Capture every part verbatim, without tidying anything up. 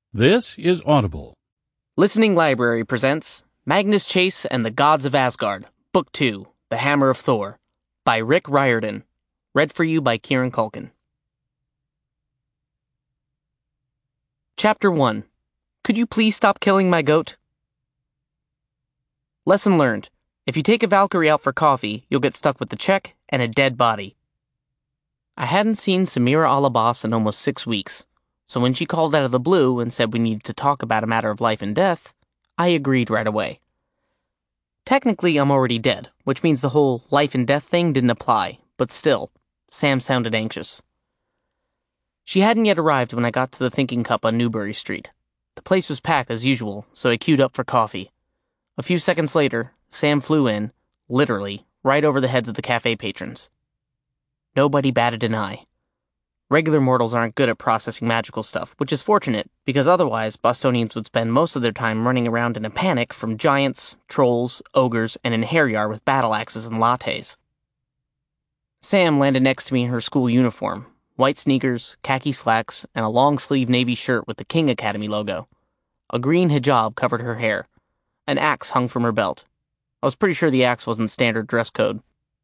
This is Audible. Listening Library presents Magnus Chase and the Gods of Asgard, Book two, The Hammer of Thor, by Rick Riordan. Read for you by Kieran Culkin. Chapter one. Could you please stop killing my goat? Lesson learned. If you take a Valkyrie out for coffee, you'll get stuck with the check and a dead body. I hadn't seen Samira Alabas in almost six weeks. So when she called out of the blue and said we needed to talk about a matter of life and death, I agreed right away. Technically, I'm already dead, which means the whole life and death thing didn't apply, but still, Sam sounded anxious. She hadn't yet arrived when I got to the Thinking Cup on Newbury Street. The place was packed as usual, so I queued up for coffee. A few seconds later, Sam flew in, literally, right over the heads of the cafe patrons. Nobody batted an eye. Regular mortals aren't good at processing magical stuff, which is fortunate, because otherwise Bostonians would spend most of their time running around in a panic from giants, trolls, ogres, and in Harryar with battle axes and lattes. Sam landed next to me in her school uniform, white sneakers, khaki slacks, and a long-sleeved navy shirt with the King Academy logo. A green hijab covered her hair. An axe hung from her belt. I was pretty sure the axe wasn't standard dress code.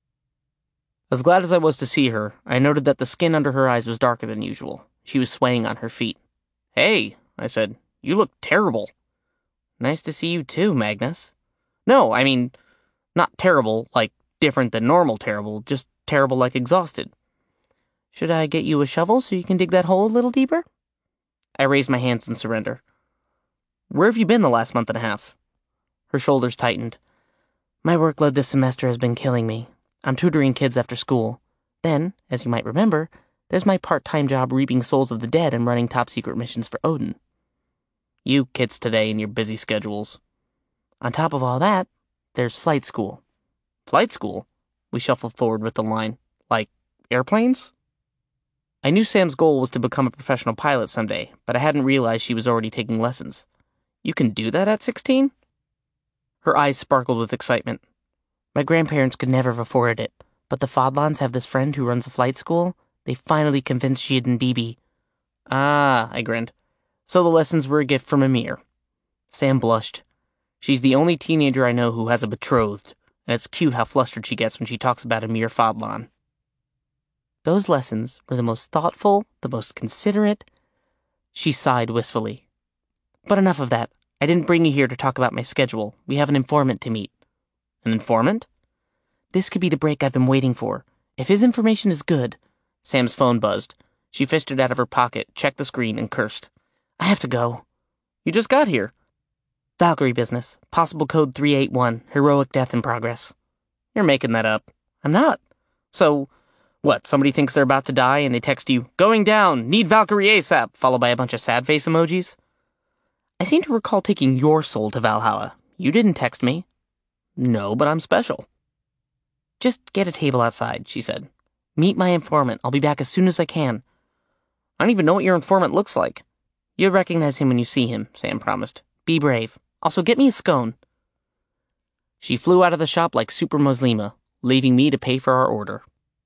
As glad as I was to see her, I noted that the skin under her eyes was darker than usual. She was swaying on her feet. "Hey," I said, "you look terrible." "Nice to see you too, Magnus." "No, I mean, not terrible, like different than normal terrible, just terrible like exhausted." "Should I get you a shovel so you can dig that hole a little deeper?" I raised my hands in surrender. "Where have you been the last month and a half?" Her shoulders tightened. "My workload this semester has been killing me. I'm tutoring kids after school. Then, as you might remember, there's my part-time job reaping souls of the dead and running top-secret missions for Odin. You kids today and your busy schedules. On top of all that, there's flight school." "Flight school?" We shuffled forward with the line. "Like, airplanes?" I knew Sam's goal was to become a professional pilot someday, but I hadn't realized she was already taking lessons. "You can do that at sixteen? Her eyes sparkled with excitement. "My grandparents could never have afforded it, but the Fodlans have this friend who runs a flight school. They finally convinced Jid and Bibi." "Ah," I grinned. "So the lessons were a gift from Ymir." Sam blushed. She's the only teenager I know who has a betrothed, and it's cute how flustered she gets when she talks about Ymir Fodlan. "Those lessons were the most thoughtful, the most considerate." She sighed wistfully. "But enough of that. I didn't bring you here to talk about my schedule. We have an informant to meet." "An informant?" "This could be the break I've been waiting for. If his information is good..." Sam's phone buzzed. She fished it out of her pocket, checked the screen, and cursed. "I have to go." "You just got here." "Valkyrie business. Possible code three eight one. Heroic death in progress." "You're making that up." "I'm not." "So, what, somebody thinks they're about to die and they text you, 'Going down, need Valkyrie ASAP,' followed by a bunch of sad face emojis?" "I seem to recall taking your soul to Valhalla. You didn't text me." "No, but I'm special." "Just get a table outside," she said. "Meet my informant. I'll be back as soon as I can." "I don't even know what your informant looks like." "You'll recognize him when you see him," Sam promised. "Be brave. Also, get me a scone." She flew out of the shop like Super Muslima, leaving me to pay for our order.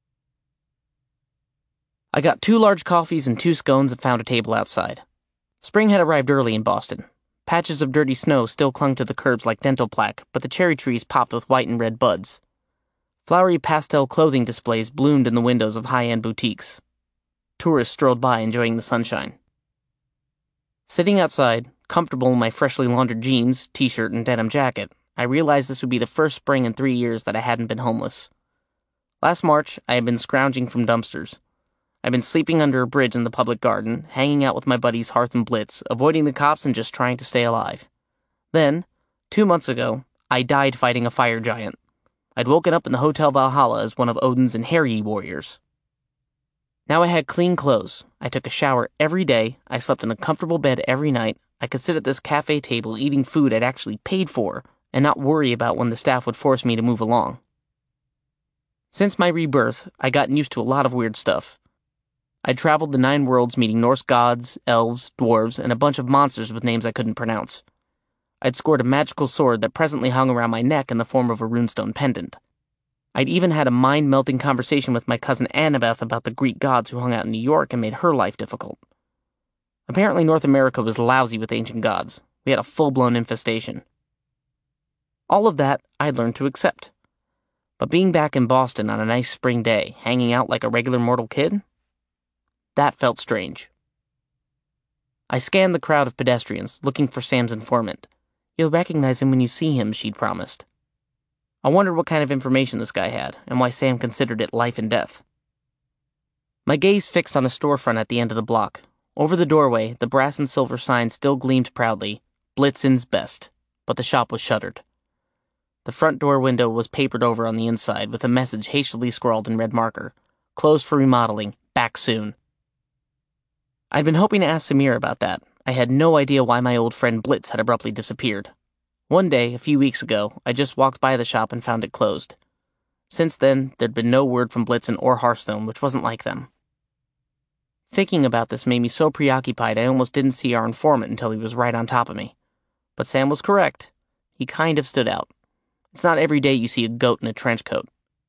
I got two large coffees and two scones and found a table outside. Spring had arrived early in Boston. Patches of dirty snow still clung to the curbs like dental plaque, but the cherry trees popped with white and red buds. Flowery pastel clothing displays bloomed in the windows of high-end boutiques. Tourists strolled by enjoying the sunshine. Sitting outside, comfortable in my freshly laundered jeans, t-shirt, and denim jacket, I realized this would be the first spring in three years that I hadn't been homeless. Last March, I had been scrounging from dumpsters. I'd been sleeping under a bridge in the public garden, hanging out with my buddies Hearth and Blitz, avoiding the cops and just trying to stay alive. Then, two months ago, I died fighting a fire giant. I'd woken up in the Hotel Valhalla as one of Odin's Inheryi warriors. Now I had clean clothes. I took a shower every day. I slept in a comfortable bed every night. I could sit at this cafe table eating food I'd actually paid for and not worry about when the staff would force me to move along. Since my rebirth, I'd gotten used to a lot of weird stuff. I'd traveled the nine worlds meeting Norse gods, elves, dwarves, and a bunch of monsters with names I couldn't pronounce. I'd scored a magical sword that presently hung around my neck in the form of a runestone pendant. I'd even had a mind-melting conversation with my cousin Annabeth about the Greek gods who hung out in New York and made her life difficult. Apparently North America was lousy with ancient gods. We had a full-blown infestation. All of that I'd learned to accept. But being back in Boston on a nice spring day, hanging out like a regular mortal kid, that felt strange. I scanned the crowd of pedestrians, looking for Sam's informant. You'll recognize him when you see him, she'd promised. I wondered what kind of information this guy had, and why Sam considered it life and death. My gaze fixed on a storefront at the end of the block. Over the doorway, the brass and silver sign still gleamed proudly, Blitzens Best, but the shop was shuttered. The front door window was papered over on the inside with a message hastily scrawled in red marker. Closed for remodeling. Back soon. I'd been hoping to ask Samir about that. I had no idea why my old friend Blitz had abruptly disappeared. One day, a few weeks ago, I just walked by the shop and found it closed. Since then, there'd been no word from Blitzen or Hearthstone, which wasn't like them. Thinking about this made me so preoccupied I almost didn't see our informant until he was right on top of me. But Sam was correct. He kind of stood out. It's not every day you see a goat in a trench coat.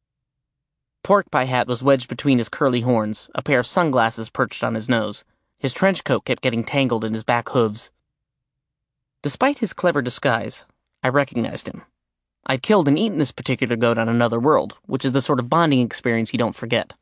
Pork Pie Hat was wedged between his curly horns, a pair of sunglasses perched on his nose. His trench coat kept getting tangled in his back hooves. Despite his clever disguise, I recognized him. I'd killed and eaten this particular goat on another world, which is the sort of bonding experience you don't forget.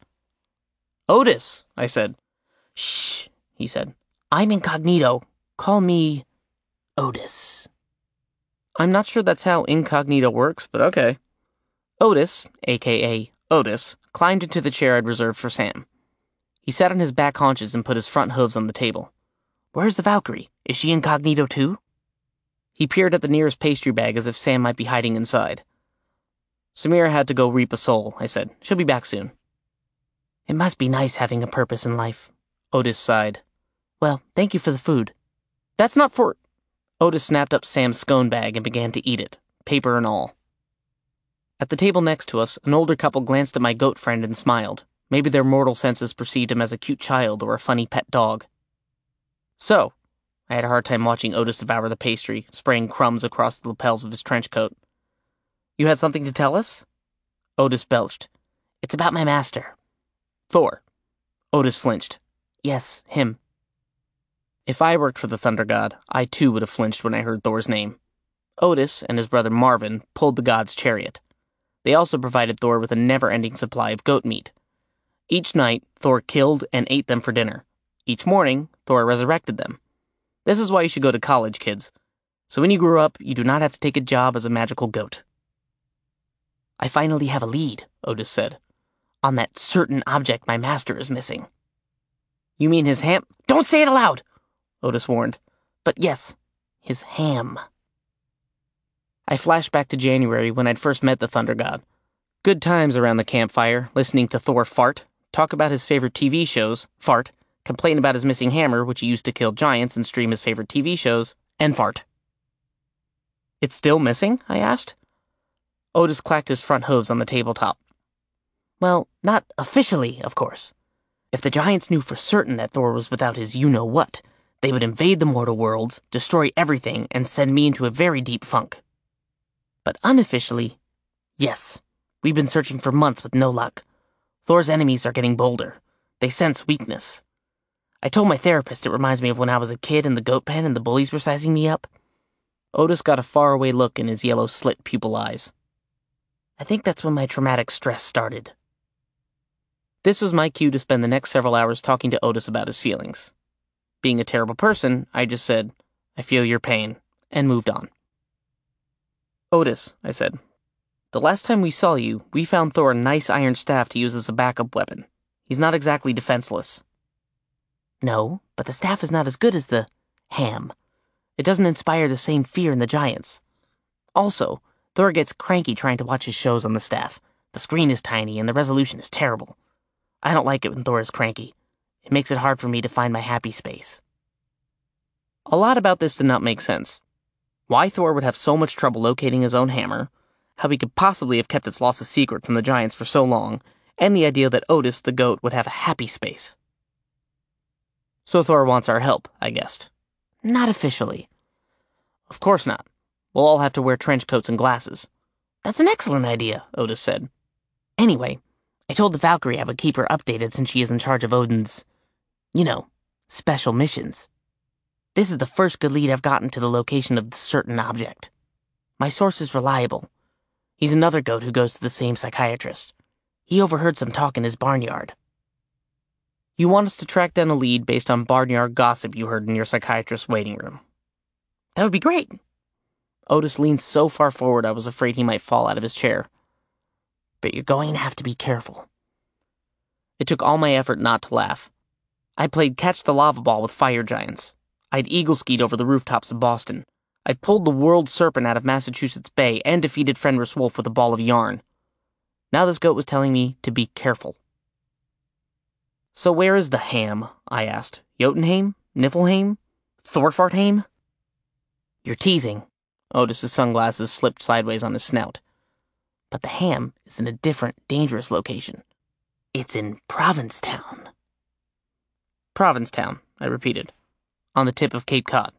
Otis, I said. Shh, he said. I'm incognito. Call me Otis. I'm not sure that's how incognito works, but okay. Otis, a k a. Otis, climbed into the chair I'd reserved for Sam. He sat on his back haunches and put his front hooves on the table. Where's the Valkyrie? Is she incognito too? He peered at the nearest pastry bag as if Sam might be hiding inside. Samira had to go reap a soul, I said. She'll be back soon. It must be nice having a purpose in life, Otis sighed. Well, thank you for the food. That's not for... Otis snapped up Sam's scone bag and began to eat it, paper and all. At the table next to us, an older couple glanced at my goat friend and smiled. Maybe their mortal senses perceived him as a cute child or a funny pet dog. So, I had a hard time watching Otis devour the pastry, spraying crumbs across the lapels of his trench coat. You had something to tell us? Otis belched. It's about my master. Thor. Otis flinched. Yes, him. If I worked for the Thunder God, I too would have flinched when I heard Thor's name. Otis and his brother Marvin pulled the god's chariot. They also provided Thor with a never-ending supply of goat meat. Each night, Thor killed and ate them for dinner. Each morning, Thor resurrected them. This is why you should go to college, kids. So when you grow up, you do not have to take a job as a magical goat. I finally have a lead, Otis said, on that certain object my master is missing. You mean his ham? Don't say it aloud, Otis warned. But yes, his ham. I flashed back to January when I'd first met the Thunder God. Good times around the campfire, listening to Thor fart, talk about his favorite T V shows, fart, complain about his missing hammer, which he used to kill giants, and stream his favorite T V shows, and fart. It's still missing? I asked. Otis clacked his front hooves on the tabletop. Well, not officially, of course. If the giants knew for certain that Thor was without his you-know-what, they would invade the mortal worlds, destroy everything, and send me into a very deep funk. But unofficially, yes, we've been searching for months with no luck. Thor's enemies are getting bolder. They sense weakness. I told my therapist it reminds me of when I was a kid in the goat pen and the bullies were sizing me up. Otis got a faraway look in his yellow slit pupil eyes. I think that's when my traumatic stress started. This was my cue to spend the next several hours talking to Otis about his feelings. Being a terrible person, I just said, I feel your pain, and moved on. Otis, I said, the last time we saw you, we found Thor a nice iron staff to use as a backup weapon. He's not exactly defenseless. No, but the staff is not as good as the ham. It doesn't inspire the same fear in the giants. Also, Thor gets cranky trying to watch his shows on the staff. The screen is tiny and the resolution is terrible. I don't like it when Thor is cranky. It makes it hard for me to find my happy space. A lot about this did not make sense. Why Thor would have so much trouble locating his own hammer, how he could possibly have kept its loss a secret from the giants for so long, and the idea that Otis, the goat, would have a happy space. So Thor wants our help, I guessed. Not officially. Of course not. We'll all have to wear trench coats and glasses. That's an excellent idea, Otis said. Anyway, I told the Valkyrie I would keep her updated since she is in charge of Odin's, you know, special missions. This is the first good lead I've gotten to the location of the certain object. My source is reliable. He's another goat who goes to the same psychiatrist. He overheard some talk in his barnyard. You want us to track down a lead based on barnyard gossip you heard in your psychiatrist's waiting room. That would be great. Otis leaned so far forward I was afraid he might fall out of his chair. But you're going to have to be careful. It took all my effort not to laugh. I played catch the lava ball with fire giants. I'd eagle skied over the rooftops of Boston. I'd pulled the world serpent out of Massachusetts Bay and defeated Fenris Wolf with a ball of yarn. Now this goat was telling me to be careful. So where is the ham? I asked. Jotunheim? Niflheim? Thorfartheim? You're teasing. Otis's sunglasses slipped sideways on his snout. But the ham is in a different, dangerous location. It's in Provincetown. Provincetown, I repeated, on the tip of Cape Cod.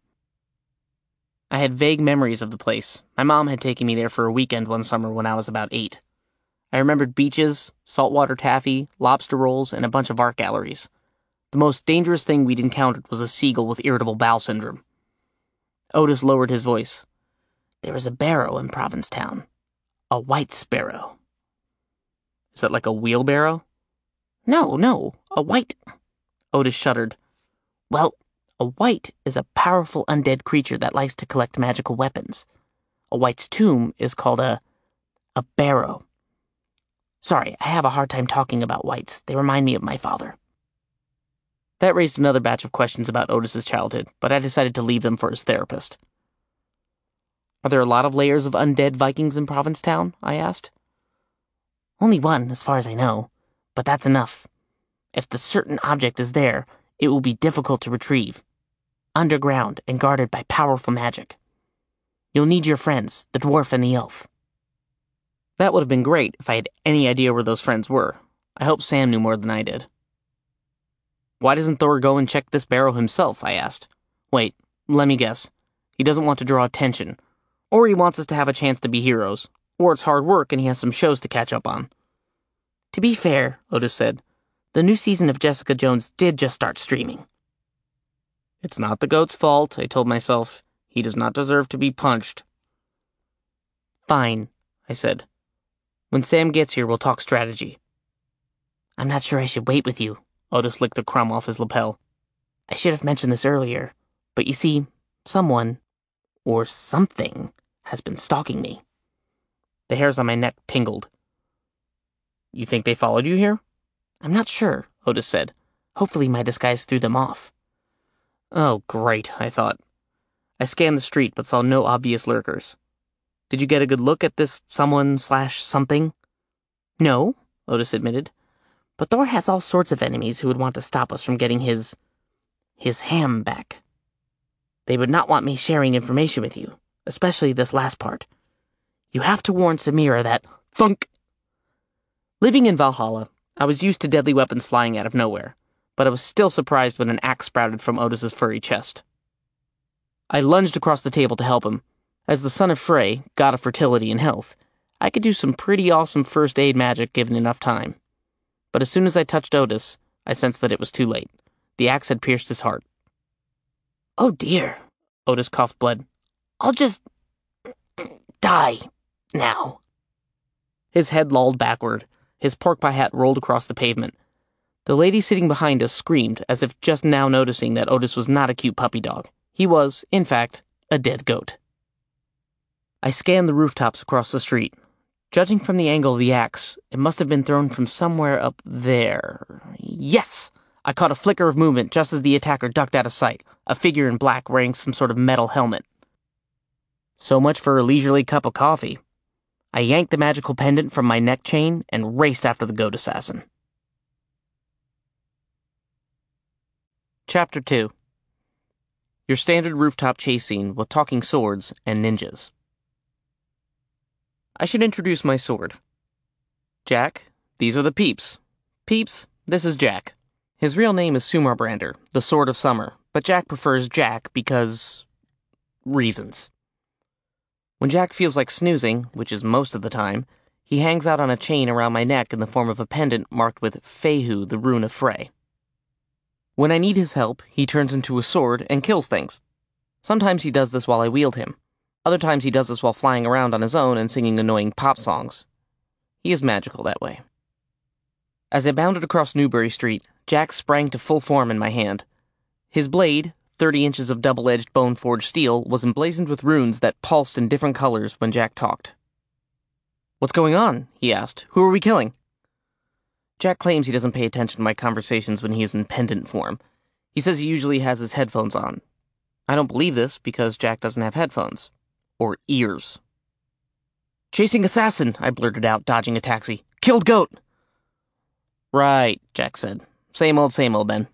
I had vague memories of the place. My mom had taken me there for a weekend one summer when I was about eight. I remembered beaches, saltwater taffy, lobster rolls, and a bunch of art galleries. The most dangerous thing we'd encountered was a seagull with irritable bowel syndrome. Otis lowered his voice. There is a barrow in Provincetown. A white sparrow. Is that like a wheelbarrow? No, no, a white... Otis shuddered. Well, a white is a powerful undead creature that likes to collect magical weapons. A white's tomb is called a... a barrow. Sorry, I have a hard time talking about whites. They remind me of my father. That raised another batch of questions about Otis's childhood, but I decided to leave them for his therapist. Are there a lot of layers of undead Vikings in Provincetown? I asked. Only one, as far as I know, but that's enough. If the certain object is there, it will be difficult to retrieve. Underground and guarded by powerful magic. You'll need your friends, the dwarf and the elf. That would have been great if I had any idea where those friends were. I hope Sam knew more than I did. Why doesn't Thor go and check this barrow himself? I asked. Wait, let me guess. He doesn't want to draw attention. Or he wants us to have a chance to be heroes. Or it's hard work and he has some shows to catch up on. To be fair, Otis said, the new season of Jessica Jones did just start streaming. It's not the goat's fault, I told myself. He does not deserve to be punched. Fine, I said. When Sam gets here, we'll talk strategy. I'm not sure I should wait with you. Otis licked the crumb off his lapel. I should have mentioned this earlier, but you see, someone, or something, has been stalking me. The hairs on my neck tingled. You think they followed you here? I'm not sure, Otis said. Hopefully my disguise threw them off. Oh, great, I thought. I scanned the street but saw no obvious lurkers. Did you get a good look at this someone slash something? No, Otis admitted. But Thor has all sorts of enemies who would want to stop us from getting his... his ham back. They would not want me sharing information with you, especially this last part. You have to warn Samira that... Thunk! Living in Valhalla, I was used to deadly weapons flying out of nowhere, but I was still surprised when an axe sprouted from Otis's furry chest. I lunged across the table to help him. As the son of Frey, god of fertility and health, I could do some pretty awesome first aid magic given enough time. But as soon as I touched Otis, I sensed that it was too late. The axe had pierced his heart. Oh dear, Otis coughed blood. I'll just... die. Now. His head lolled backward. His pork pie hat rolled across the pavement. The lady sitting behind us screamed, as if just now noticing that Otis was not a cute puppy dog. He was, in fact, a dead goat. I scanned the rooftops across the street. Judging from the angle of the axe, it must have been thrown from somewhere up there. Yes! I caught a flicker of movement just as the attacker ducked out of sight, a figure in black wearing some sort of metal helmet. So much for a leisurely cup of coffee. I yanked the magical pendant from my neck chain and raced after the goat assassin. Chapter two. Your standard rooftop chase scene with talking swords and ninjas. I should introduce my sword. Jack, these are the Peeps. Peeps, this is Jack. His real name is Sumarbrander, the Sword of Summer, but Jack prefers Jack because... reasons. When Jack feels like snoozing, which is most of the time, he hangs out on a chain around my neck in the form of a pendant marked with Fehu, the Rune of Frey. When I need his help, he turns into a sword and kills things, Sometimes he does this while I wield him. Other times he does this while flying around on his own and singing annoying pop songs. He is magical that way. As I bounded across Newbury Street, Jack sprang to full form in my hand. His blade, thirty inches of double-edged bone-forged steel, was emblazoned with runes that pulsed in different colors when Jack talked. "What's going on?" he asked. "Who are we killing?" Jack claims he doesn't pay attention to my conversations when he is in pendant form. He says he usually has his headphones on. I don't believe this because Jack doesn't have headphones. Or ears. "Chasing assassin," I blurted out, dodging a taxi. "Killed goat." "Right," Jack said. "Same old, same old, then."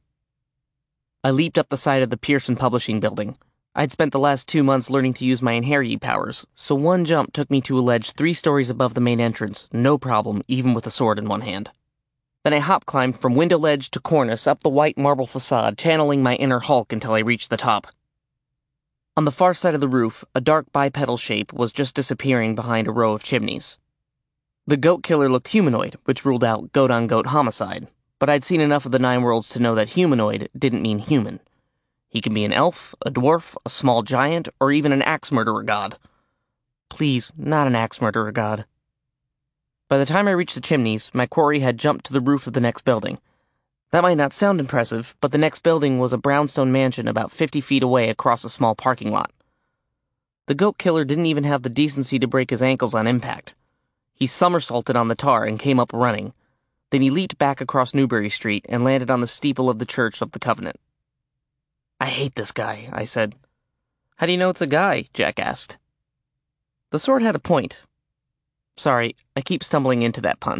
I leaped up the side of the Pearson Publishing building. I'd spent the last two months learning to use my Inherit powers, so one jump took me to a ledge three stories above the main entrance, no problem, even with a sword in one hand. Then I hop-climbed from window ledge to cornice up the white marble facade, channeling my inner Hulk until I reached the top. On the far side of the roof, a dark bipedal shape was just disappearing behind a row of chimneys. The goat killer looked humanoid, which ruled out goat-on-goat homicide, but I'd seen enough of the Nine Worlds to know that humanoid didn't mean human. He can be an elf, a dwarf, a small giant, or even an axe-murderer god. Please, not an axe-murderer god. By the time I reached the chimneys, my quarry had jumped to the roof of the next building. That might not sound impressive, but the next building was a brownstone mansion about fifty feet away across a small parking lot. The goat killer didn't even have the decency to break his ankles on impact. He somersaulted on the tar and came up running. Then he leaped back across Newbury Street and landed on the steeple of the Church of the Covenant. "I hate this guy," I said. "How do you know it's a guy?" Jack asked. The sword had a point. Sorry, I keep stumbling into that pun.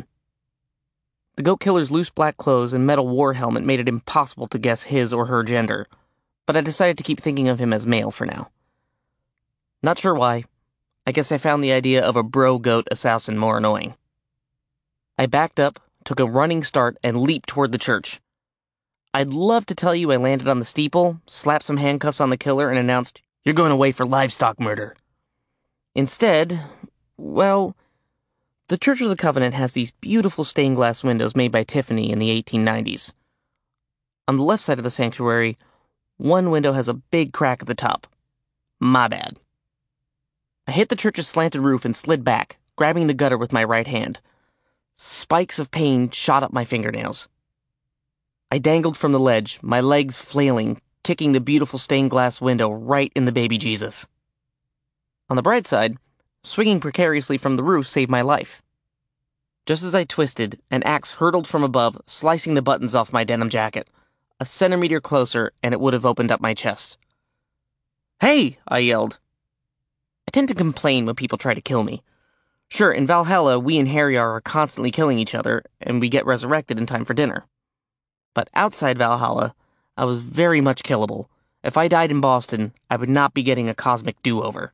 The goat killer's loose black clothes and metal war helmet made it impossible to guess his or her gender, but I decided to keep thinking of him as male for now. Not sure why. I guess I found the idea of a bro-goat assassin more annoying. I backed up, took a running start, and leaped toward the church. I'd love to tell you I landed on the steeple, slapped some handcuffs on the killer, and announced, "You're going away for livestock murder." Instead, well, the Church of the Covenant has these beautiful stained glass windows made by Tiffany in the eighteen nineties. On the left side of the sanctuary, one window has a big crack at the top. My bad. I hit the church's slanted roof and slid back, grabbing the gutter with my right hand. Spikes of pain shot up my fingernails. I dangled from the ledge, my legs flailing, kicking the beautiful stained glass window right in the baby Jesus. On the bright side, swinging precariously from the roof saved my life. Just as I twisted, an axe hurtled from above, slicing the buttons off my denim jacket. A centimeter closer, and it would have opened up my chest. "Hey!" I yelled. I tend to complain when people try to kill me. Sure, in Valhalla, we and Harryar are constantly killing each other, and we get resurrected in time for dinner. But outside Valhalla, I was very much killable. If I died in Boston, I would not be getting a cosmic do-over.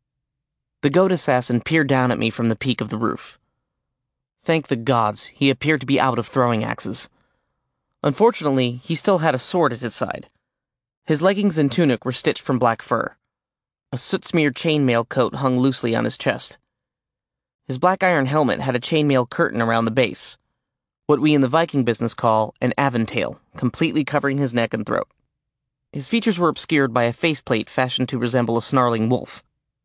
The goat assassin peered down at me from the peak of the roof. Thank the gods, he appeared to be out of throwing axes. Unfortunately, he still had a sword at his side. His leggings and tunic were stitched from black fur. A soot-smeared chainmail coat hung loosely on his chest. His black iron helmet had a chainmail curtain around the base, what we in the Viking business call an aventail, completely covering his neck and throat. His features were obscured by a faceplate fashioned to resemble a snarling wolf.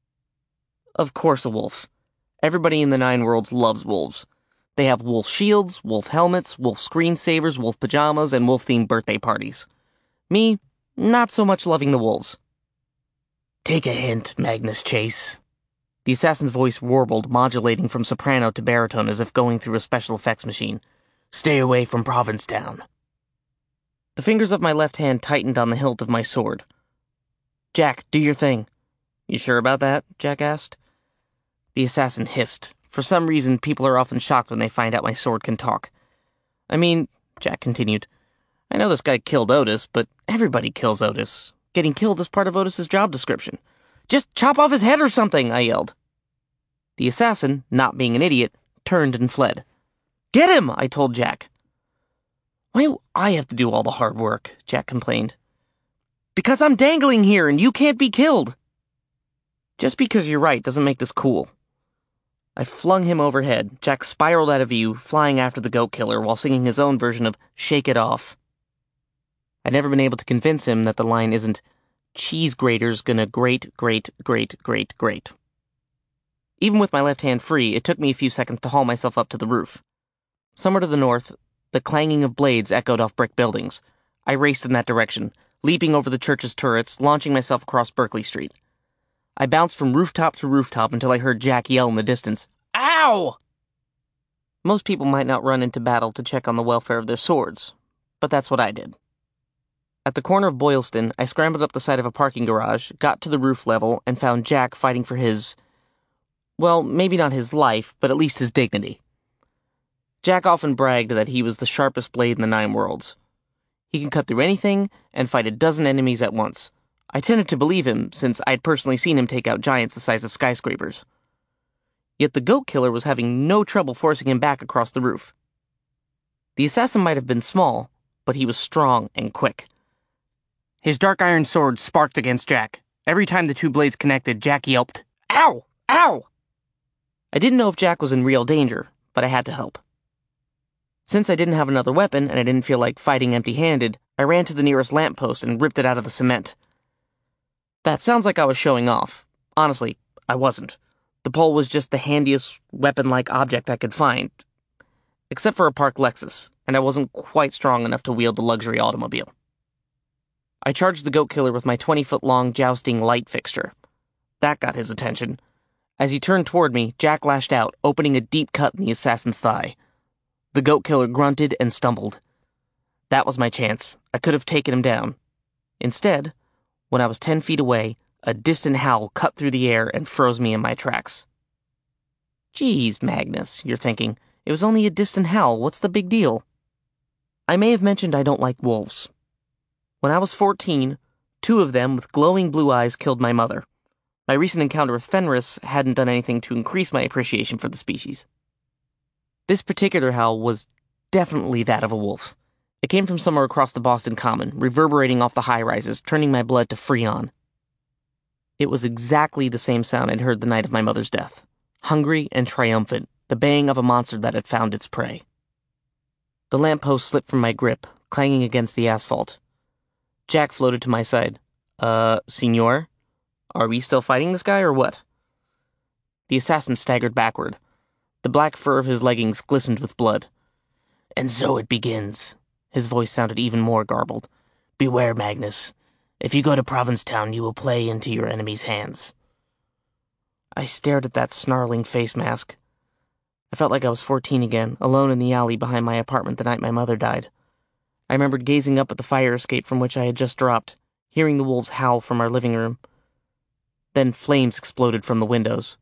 Of course a wolf. Everybody in the Nine Worlds loves wolves. They have wolf shields, wolf helmets, wolf screensavers, wolf pajamas, and wolf-themed birthday parties. Me, not so much loving the wolves. "Take a hint, Magnus Chase." The assassin's voice warbled, modulating from soprano to baritone as if going through a special effects machine. "Stay away from Provincetown." The fingers of my left hand tightened on the hilt of my sword. "Jack, do your thing." "You sure about that?" Jack asked. The assassin hissed. For some reason, people are often shocked when they find out my sword can talk. "I mean," Jack continued, "I know this guy killed Otis, but everybody kills Otis. Getting killed is part of Otis's job description. Just chop off his head or something," I yelled. The assassin, not being an idiot, turned and fled. "Get him!" I told Jack. "Why do I have to do all the hard work?" Jack complained. "Because I'm dangling here and you can't be killed." Just because you're right doesn't make this cool. I flung him overhead. Jack spiraled out of view, flying after the goat killer while singing his own version of Shake It Off. I'd never been able to convince him that the line isn't, cheese grater's gonna grate, grate, grate, grate, grate. Even with my left hand free, it took me a few seconds to haul myself up to the roof. Somewhere to the north, the clanging of blades echoed off brick buildings. I raced in that direction, leaping over the church's turrets, launching myself across Berkeley Street. I bounced from rooftop to rooftop until I heard Jack yell in the distance, "Ow!" Most people might not run into battle to check on the welfare of their swords, but that's what I did. At the corner of Boylston, I scrambled up the side of a parking garage, got to the roof level, and found Jack fighting for his, well, maybe not his life, but at least his dignity. Jack often bragged that he was the sharpest blade in the nine worlds. He can cut through anything and fight a dozen enemies at once. I tended to believe him, since I'd personally seen him take out giants the size of skyscrapers. Yet the goat killer was having no trouble forcing him back across the roof. The assassin might have been small, but he was strong and quick. His dark iron sword sparked against Jack. Every time the two blades connected, Jack yelped, "Ow! Ow!" I didn't know if Jack was in real danger, but I had to help. Since I didn't have another weapon and I didn't feel like fighting empty-handed, I ran to the nearest lamppost and ripped it out of the cement. That sounds like I was showing off. Honestly, I wasn't. The pole was just the handiest weapon-like object I could find. Except for a parked Lexus, and I wasn't quite strong enough to wield the luxury automobile. I charged the goat killer with my twenty-foot-long jousting light fixture. That got his attention. As he turned toward me, Jack lashed out, opening a deep cut in the assassin's thigh. The goat killer grunted and stumbled. That was my chance. I could have taken him down. Instead, when I was ten feet away, a distant howl cut through the air and froze me in my tracks. Geez, Magnus, you're thinking, it was only a distant howl, what's the big deal? I may have mentioned I don't like wolves. When I was fourteen, two of them with glowing blue eyes killed my mother. My recent encounter with Fenris hadn't done anything to increase my appreciation for the species. This particular howl was definitely that of a wolf. It came from somewhere across the Boston Common, reverberating off the high-rises, turning my blood to freon. It was exactly the same sound I'd heard the night of my mother's death. Hungry and triumphant, the baying of a monster that had found its prey. The lamppost slipped from my grip, clanging against the asphalt. Jack floated to my side. Uh, senor? Are we still fighting this guy or what? The assassin staggered backward. The black fur of his leggings glistened with blood. And so it begins. His voice sounded even more garbled. Beware, Magnus. If you go to Provincetown, you will play into your enemy's hands. I stared at that snarling face mask. I felt like I was fourteen again, alone in the alley behind my apartment the night my mother died. I remembered gazing up at the fire escape from which I had just dropped, hearing the wolves howl from our living room. Then flames exploded from the windows.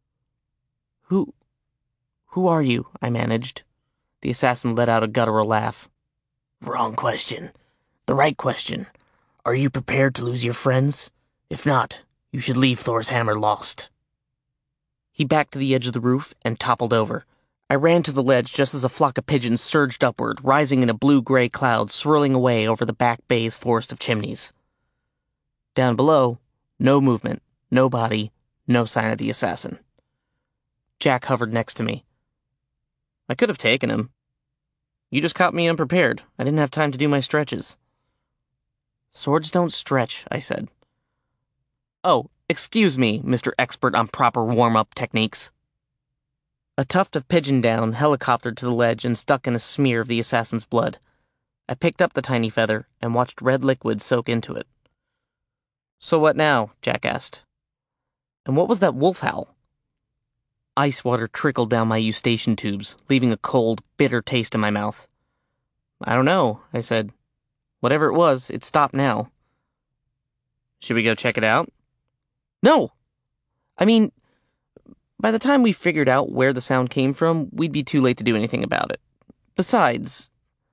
Who... who are you? I managed. The assassin let out a guttural laugh. Wrong question. The right question. Are you prepared to lose your friends? If not, you should leave Thor's hammer lost. He backed to the edge of the roof and toppled over. I ran to the ledge just as a flock of pigeons surged upward, rising in a blue-gray cloud swirling away over the Back Bay's forest of chimneys. Down below, no movement, no body, no sign of the assassin. Jack hovered next to me. I could have taken him. You just caught me unprepared. I didn't have time to do my stretches. Swords don't stretch, I said. Oh, excuse me, Mister Expert on proper warm-up techniques. A tuft of pigeon down helicoptered to the ledge and stuck in a smear of the assassin's blood. I picked up the tiny feather and watched red liquid soak into it. So what now? Jack asked. And what was that wolf howl? Ice water trickled down my eustachian tubes, leaving a cold, bitter taste in my mouth. I don't know, I said. Whatever it was, it stopped now. Should we go check it out? No! I mean, by the time we figured out where the sound came from, we'd be too late to do anything about it. Besides,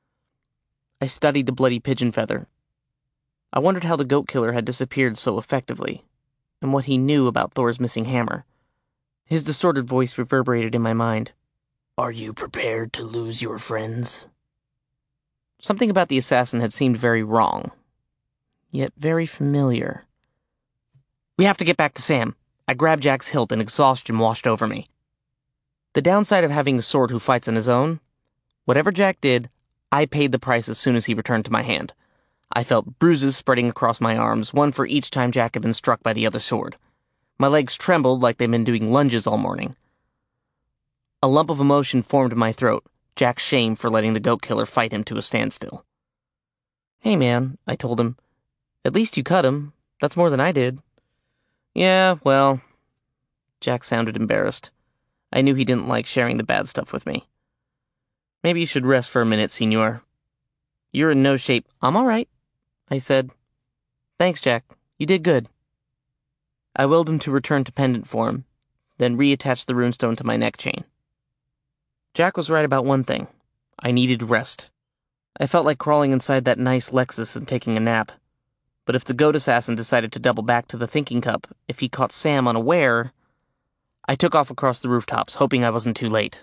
I studied the bloody pigeon feather. I wondered how the goat killer had disappeared so effectively, and what he knew about Thor's missing hammer. His distorted voice reverberated in my mind. Are you prepared to lose your friends? Something about the assassin had seemed very wrong, yet very familiar. We have to get back to Sam. I grabbed Jack's hilt and exhaustion washed over me. The downside of having a sword who fights on his own? Whatever Jack did, I paid the price as soon as he returned to my hand. I felt bruises spreading across my arms, one for each time Jack had been struck by the other sword. My legs trembled like they'd been doing lunges all morning. A lump of emotion formed in my throat, Jack's shame for letting the goat killer fight him to a standstill. "Hey man," I told him. "At least you cut him. That's more than I did." "Yeah, well..." Jack sounded embarrassed. I knew he didn't like sharing the bad stuff with me. "Maybe you should rest for a minute, senor." "You're in no shape." "I'm all right," I said. "Thanks, Jack. You did good." I willed him to return to pendant form, then reattached the runestone to my neck chain. Jack was right about one thing. I needed rest. I felt like crawling inside that nice Lexus and taking a nap. But if the goat assassin decided to double back to the thinking cup, if he caught Sam unaware... I took off across the rooftops, hoping I wasn't too late.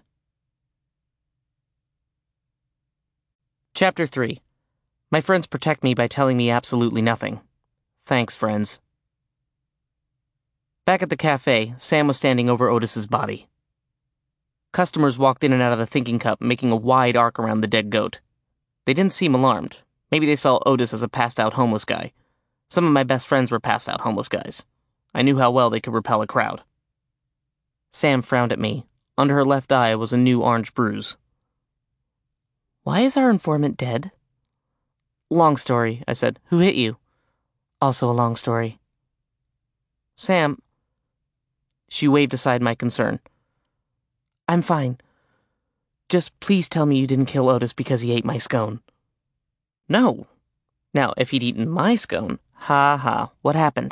Chapter three. My friends protect me by telling me absolutely nothing. Thanks, friends. Back at the cafe, Sam was standing over Otis's body. Customers walked in and out of the thinking cup, making a wide arc around the dead goat. They didn't seem alarmed. Maybe they saw Otis as a passed-out homeless guy. Some of my best friends were passed-out homeless guys. I knew how well they could repel a crowd. Sam frowned at me. Under her left eye was a new orange bruise. "Why is our informant dead?" "Long story," I said. "Who hit you?" "Also a long story." "Sam..." She waved aside my concern. "I'm fine. Just please tell me you didn't kill Otis because he ate my scone." "No. Now, if he'd eaten my scone, ha ha, what happened?"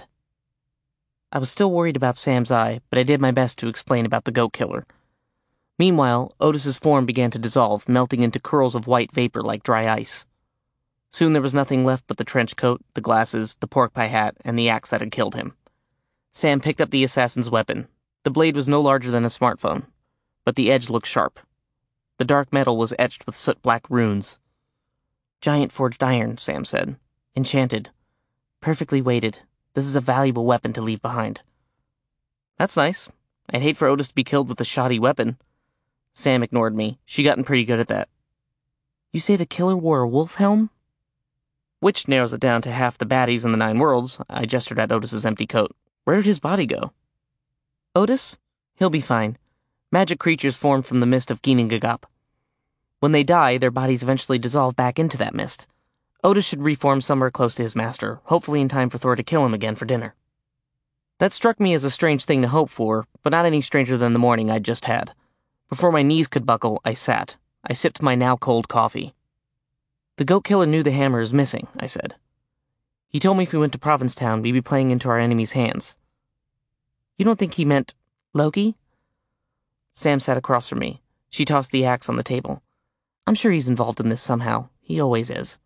I was still worried about Sam's eye, but I did my best to explain about the goat killer. Meanwhile, Otis's form began to dissolve, melting into curls of white vapor like dry ice. Soon there was nothing left but the trench coat, the glasses, the pork pie hat, and the axe that had killed him. Sam picked up the assassin's weapon. The blade was no larger than a smartphone, but the edge looked sharp. The dark metal was etched with soot-black runes. "Giant forged iron," Sam said. "Enchanted. Perfectly weighted. This is a valuable weapon to leave behind." "That's nice. I'd hate for Otis to be killed with a shoddy weapon." Sam ignored me. She'd gotten pretty good at that. "You say the killer wore a wolf helm?" "Which narrows it down to half the baddies in the Nine Worlds." I gestured at Otis's empty coat. "Where did his body go?" "Otis? He'll be fine. Magic creatures form from the mist of Ginnungagap. When they die, their bodies eventually dissolve back into that mist. Otis should reform somewhere close to his master, hopefully in time for Thor to kill him again for dinner." That struck me as a strange thing to hope for, but not any stranger than the morning I'd just had. Before my knees could buckle, I sat. I sipped my now-cold coffee. "The goat killer knew the hammer is missing," I said. "He told me if we went to Provincetown, we'd be playing into our enemy's hands." "You don't think he meant Loki?" Sam sat across from me. She tossed the axe on the table. "I'm sure he's involved in this somehow. He always is."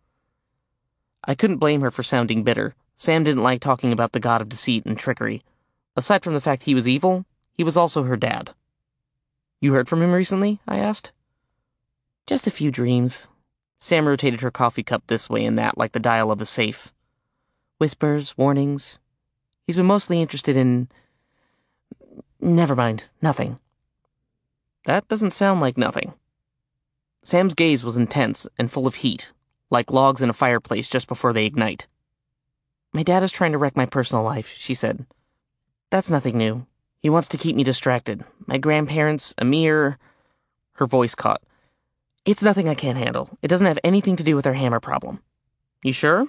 I couldn't blame her for sounding bitter. Sam didn't like talking about the god of deceit and trickery. Aside from the fact he was evil, he was also her dad. "You heard from him recently?" I asked. "Just a few dreams." Sam rotated her coffee cup this way and that like the dial of a safe. "Whispers, warnings. He's been mostly interested in... Never mind, nothing." "That doesn't sound like nothing." Sam's gaze was intense and full of heat, like logs in a fireplace just before they ignite. "My dad is trying to wreck my personal life," she said. "That's nothing new. He wants to keep me distracted. My grandparents, Amir..." Her voice caught. "It's nothing I can't handle. It doesn't have anything to do with our hammer problem." "You sure?"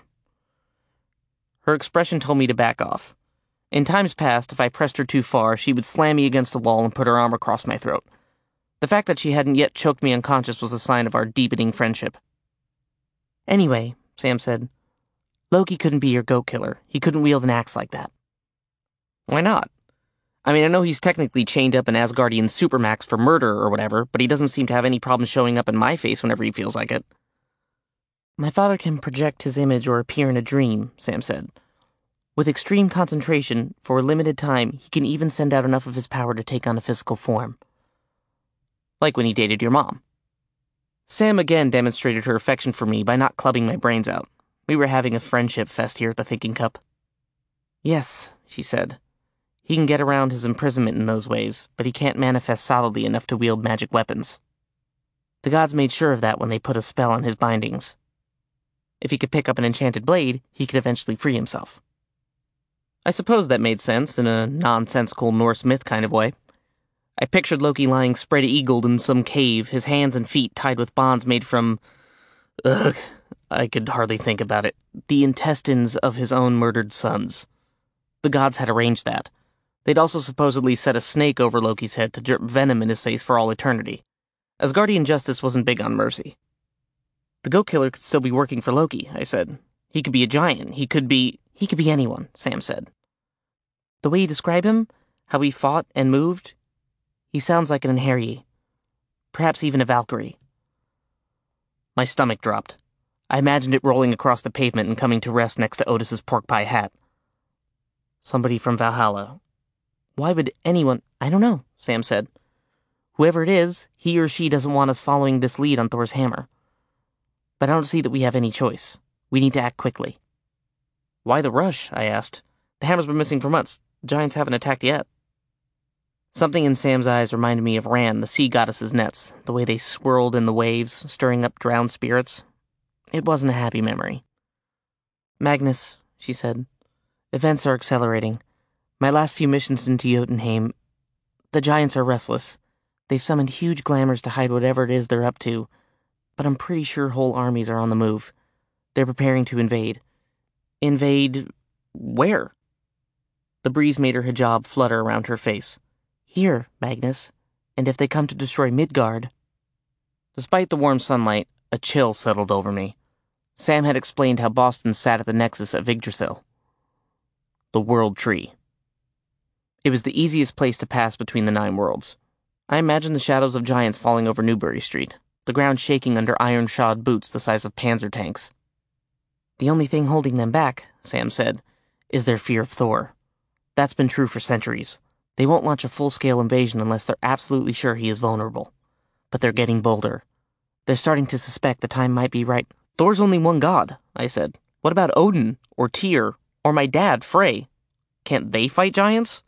Her expression told me to back off. In times past, if I pressed her too far, she would slam me against the wall and put her arm across my throat. The fact that she hadn't yet choked me unconscious was a sign of our deepening friendship. "Anyway," Sam said, "Loki couldn't be your goat killer. He couldn't wield an axe like that." "Why not? I mean, I know he's technically chained up in Asgardian Supermax for murder or whatever, but he doesn't seem to have any problem showing up in my face whenever he feels like it." "My father can project his image or appear in a dream," Sam said. "With extreme concentration, for a limited time, he can even send out enough of his power to take on a physical form." "Like when he dated your mom." Sam again demonstrated her affection for me by not clubbing my brains out. We were having a friendship fest here at the Thinking Cup. "Yes," she said. "He can get around his imprisonment in those ways, but he can't manifest solidly enough to wield magic weapons. The gods made sure of that when they put a spell on his bindings." If he could pick up an enchanted blade, he could eventually free himself. I suppose that made sense in a nonsensical Norse myth kind of way. I pictured Loki lying spread-eagled in some cave, his hands and feet tied with bonds made from... Ugh, I could hardly think about it. The intestines of his own murdered sons. The gods had arranged that. They'd also supposedly set a snake over Loki's head to drip venom in his face for all eternity. Asgardian justice wasn't big on mercy. The Goat Killer could still be working for Loki, I said. He could be a giant. He could be... He could be anyone, Sam said. The way you describe him, how he fought and moved, he sounds like an Einherji. Perhaps even a Valkyrie. My stomach dropped. I imagined it rolling across the pavement and coming to rest next to Otis's pork pie hat. Somebody from Valhalla. Why would anyone... I don't know, Sam said. Whoever it is, he or she doesn't want us following this lead on Thor's hammer. But I don't see that we have any choice. We need to act quickly. Why the rush? I asked. The hammer's been missing for months. The giants haven't attacked yet. Something in Sam's eyes reminded me of Ran, the sea goddess's nets, the way they swirled in the waves, stirring up drowned spirits. It wasn't a happy memory. Magnus, she said, events are accelerating. My last few missions into Jotunheim, the giants are restless. They've summoned huge glamours to hide whatever it is they're up to, but I'm pretty sure whole armies are on the move. They're preparing to invade. Invade... where? The breeze made her hijab flutter around her face. Here, Magnus, and if they come to destroy Midgard... Despite the warm sunlight, a chill settled over me. Sam had explained how Boston sat at the nexus of Yggdrasil. The World Tree. It was the easiest place to pass between the nine worlds. I imagined the shadows of giants falling over Newbury Street, the ground shaking under iron-shod boots the size of panzer tanks. The only thing holding them back, Sam said, is their fear of Thor. That's been true for centuries. They won't launch a full-scale invasion unless they're absolutely sure he is vulnerable. But they're getting bolder. They're starting to suspect the time might be right. Thor's only one god, I said. What about Odin, or Tyr, or my dad, Frey? Can't they fight giants?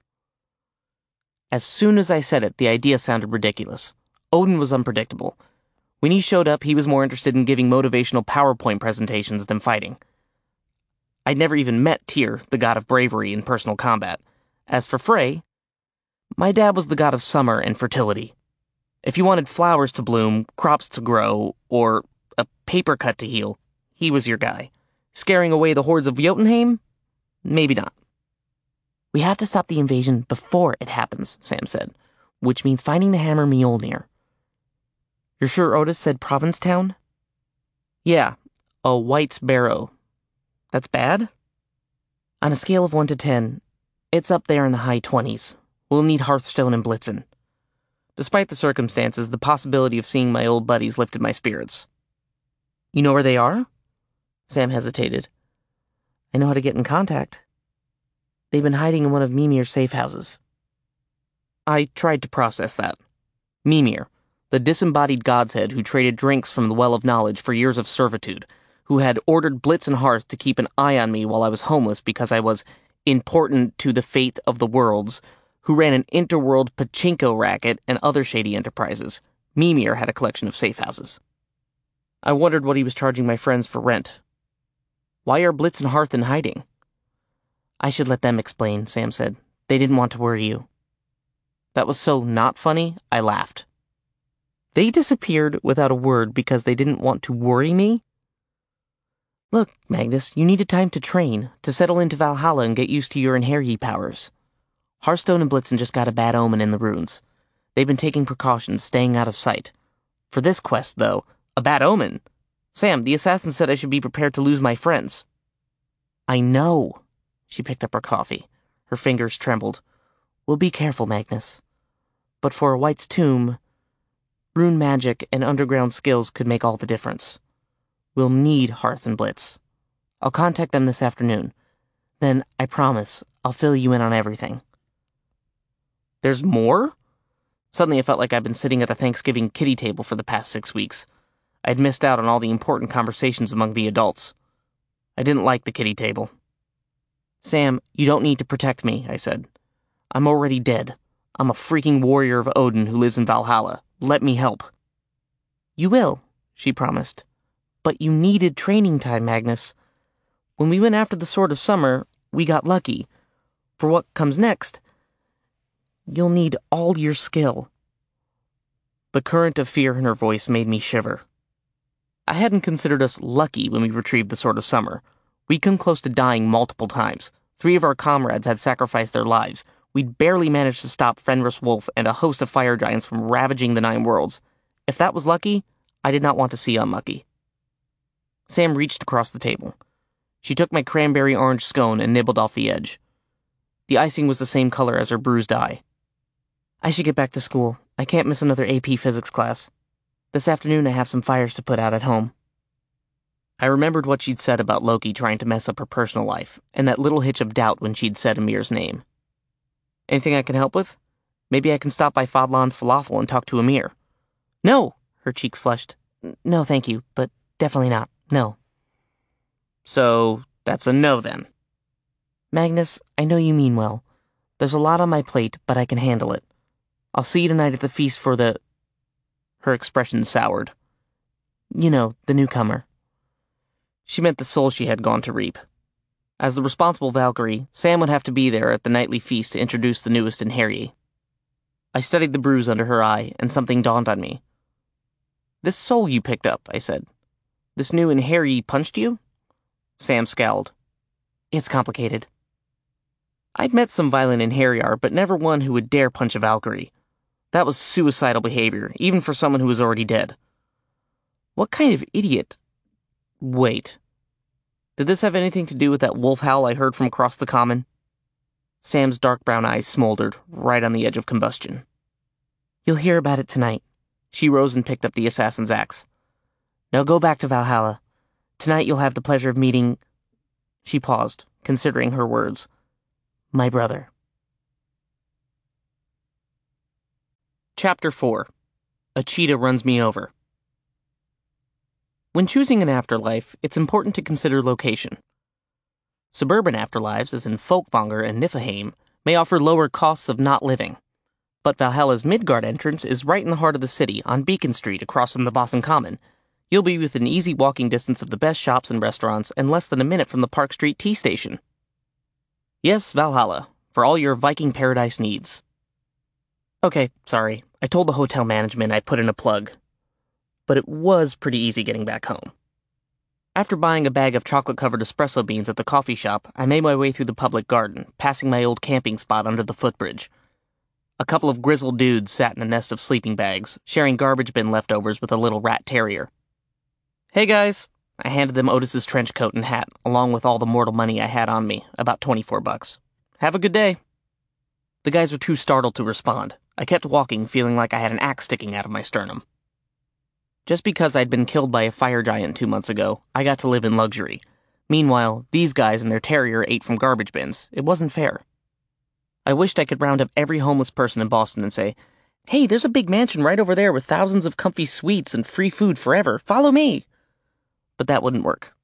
As soon as I said it, the idea sounded ridiculous. Odin was unpredictable. When he showed up, he was more interested in giving motivational PowerPoint presentations than fighting. I'd never even met Tyr, the god of bravery in personal combat. As for Frey, my dad was the god of summer and fertility. If you wanted flowers to bloom, crops to grow, or a paper cut to heal, he was your guy. Scaring away the hordes of Jotunheim? Maybe not. We have to stop the invasion before it happens, Sam said, which means finding the hammer Mjolnir. You're sure Otis said Provincetown? Yeah, a White's Barrow. That's bad? On a scale of one to ten, it's up there in the high twenties. We'll need Hearthstone and Blitzen. Despite the circumstances, the possibility of seeing my old buddies lifted my spirits. You know where they are? Sam hesitated. I know how to get in contact. They've been hiding in one of Mimir's safe houses. I tried to process that. Mimir, the disembodied god's head who traded drinks from the well of knowledge for years of servitude, who had ordered Blitz and Hearth to keep an eye on me while I was homeless because I was important to the fate of the worlds, who ran an interworld pachinko racket and other shady enterprises. Mimir had a collection of safe houses. I wondered what he was charging my friends for rent. Why are Blitz and Hearth in hiding? I should let them explain, Sam said. They didn't want to worry you. That was so not funny, I laughed. They disappeared without a word because they didn't want to worry me? Look, Magnus, you needed time to train, to settle into Valhalla and get used to your Einherji powers. Hearthstone and Blitzen just got a bad omen in the runes. They've been taking precautions, staying out of sight. For this quest, though, a bad omen. Sam, the assassin said I should be prepared to lose my friends. I know. She picked up her coffee. Her fingers trembled. We'll be careful, Magnus. But for a White's tomb, rune magic and underground skills could make all the difference. We'll need Hearth and Blitz. I'll contact them this afternoon. Then, I promise, I'll fill you in on everything. There's more? Suddenly I felt like I'd been sitting at the Thanksgiving kiddie table for the past six weeks. I'd missed out on all the important conversations among the adults. I didn't like the kiddie table. Sam, you don't need to protect me, I said. I'm already dead. I'm a freaking warrior of Odin who lives in Valhalla. Let me help. You will, she promised. But you needed training time, Magnus. When we went after the Sword of Summer, we got lucky. For what comes next, you'll need all your skill." The current of fear in her voice made me shiver. I hadn't considered us lucky when we retrieved the Sword of Summer. We'd come close to dying multiple times. Three of our comrades had sacrificed their lives. We'd barely managed to stop Fenris Wolf and a host of fire giants from ravaging the Nine Worlds. If that was lucky, I did not want to see unlucky. Sam reached across the table. She took my cranberry orange scone and nibbled off the edge. The icing was the same color as her bruised eye. "I should get back to school. I can't miss another A P physics class. This afternoon I have some fires to put out at home." I remembered what she'd said about Loki trying to mess up her personal life, and that little hitch of doubt when she'd said Amir's name. "Anything I can help with? Maybe I can stop by Fadlan's Falafel and talk to Amir." "No!" Her cheeks flushed. "No, thank you, but definitely not. No." "So, that's a no then." "Magnus, I know you mean well. There's a lot on my plate, but I can handle it. I'll see you tonight at the feast for the..." Her expression soured. "You know, the newcomer." She meant the soul she had gone to reap. As the responsible Valkyrie, Sam would have to be there at the nightly feast to introduce the newest in Harry. I studied the bruise under her eye, and something dawned on me. "This soul you picked up," I said. "This new in Harry punched you?" Sam scowled. "It's complicated." I'd met some violent Inheriar, but never one who would dare punch a Valkyrie. That was suicidal behavior, even for someone who was already dead. What kind of idiot... Wait. Did this have anything to do with that wolf howl I heard from across the common? Sam's dark brown eyes smoldered, right on the edge of combustion. "You'll hear about it tonight." She rose and picked up the assassin's axe. "Now go back to Valhalla. Tonight you'll have the pleasure of meeting..." She paused, considering her words. "My brother." Chapter four. A Cheetah Runs Me Over. When choosing an afterlife, it's important to consider location. Suburban afterlives, as in Folkvanger and Niflheim, may offer lower costs of not living. But Valhalla's Midgard entrance is right in the heart of the city, on Beacon Street across from the Boston Common. You'll be within easy walking distance of the best shops and restaurants and less than a minute from the Park Street Tea Station. Yes, Valhalla, for all your Viking paradise needs. Okay, sorry. I told the hotel management I'd put in a plug. But it was pretty easy getting back home. After buying a bag of chocolate-covered espresso beans at the coffee shop, I made my way through the public garden, passing my old camping spot under the footbridge. A couple of grizzled dudes sat in a nest of sleeping bags, sharing garbage bin leftovers with a little rat terrier. "Hey guys," I handed them Otis's trench coat and hat, along with all the mortal money I had on me, about twenty-four bucks. "Have a good day." The guys were too startled to respond. I kept walking, feeling like I had an axe sticking out of my sternum. Just because I'd been killed by a fire giant two months ago, I got to live in luxury. Meanwhile, these guys and their terrier ate from garbage bins. It wasn't fair. I wished I could round up every homeless person in Boston and say, "Hey, there's a big mansion right over there with thousands of comfy suites and free food forever. Follow me!" But that wouldn't work.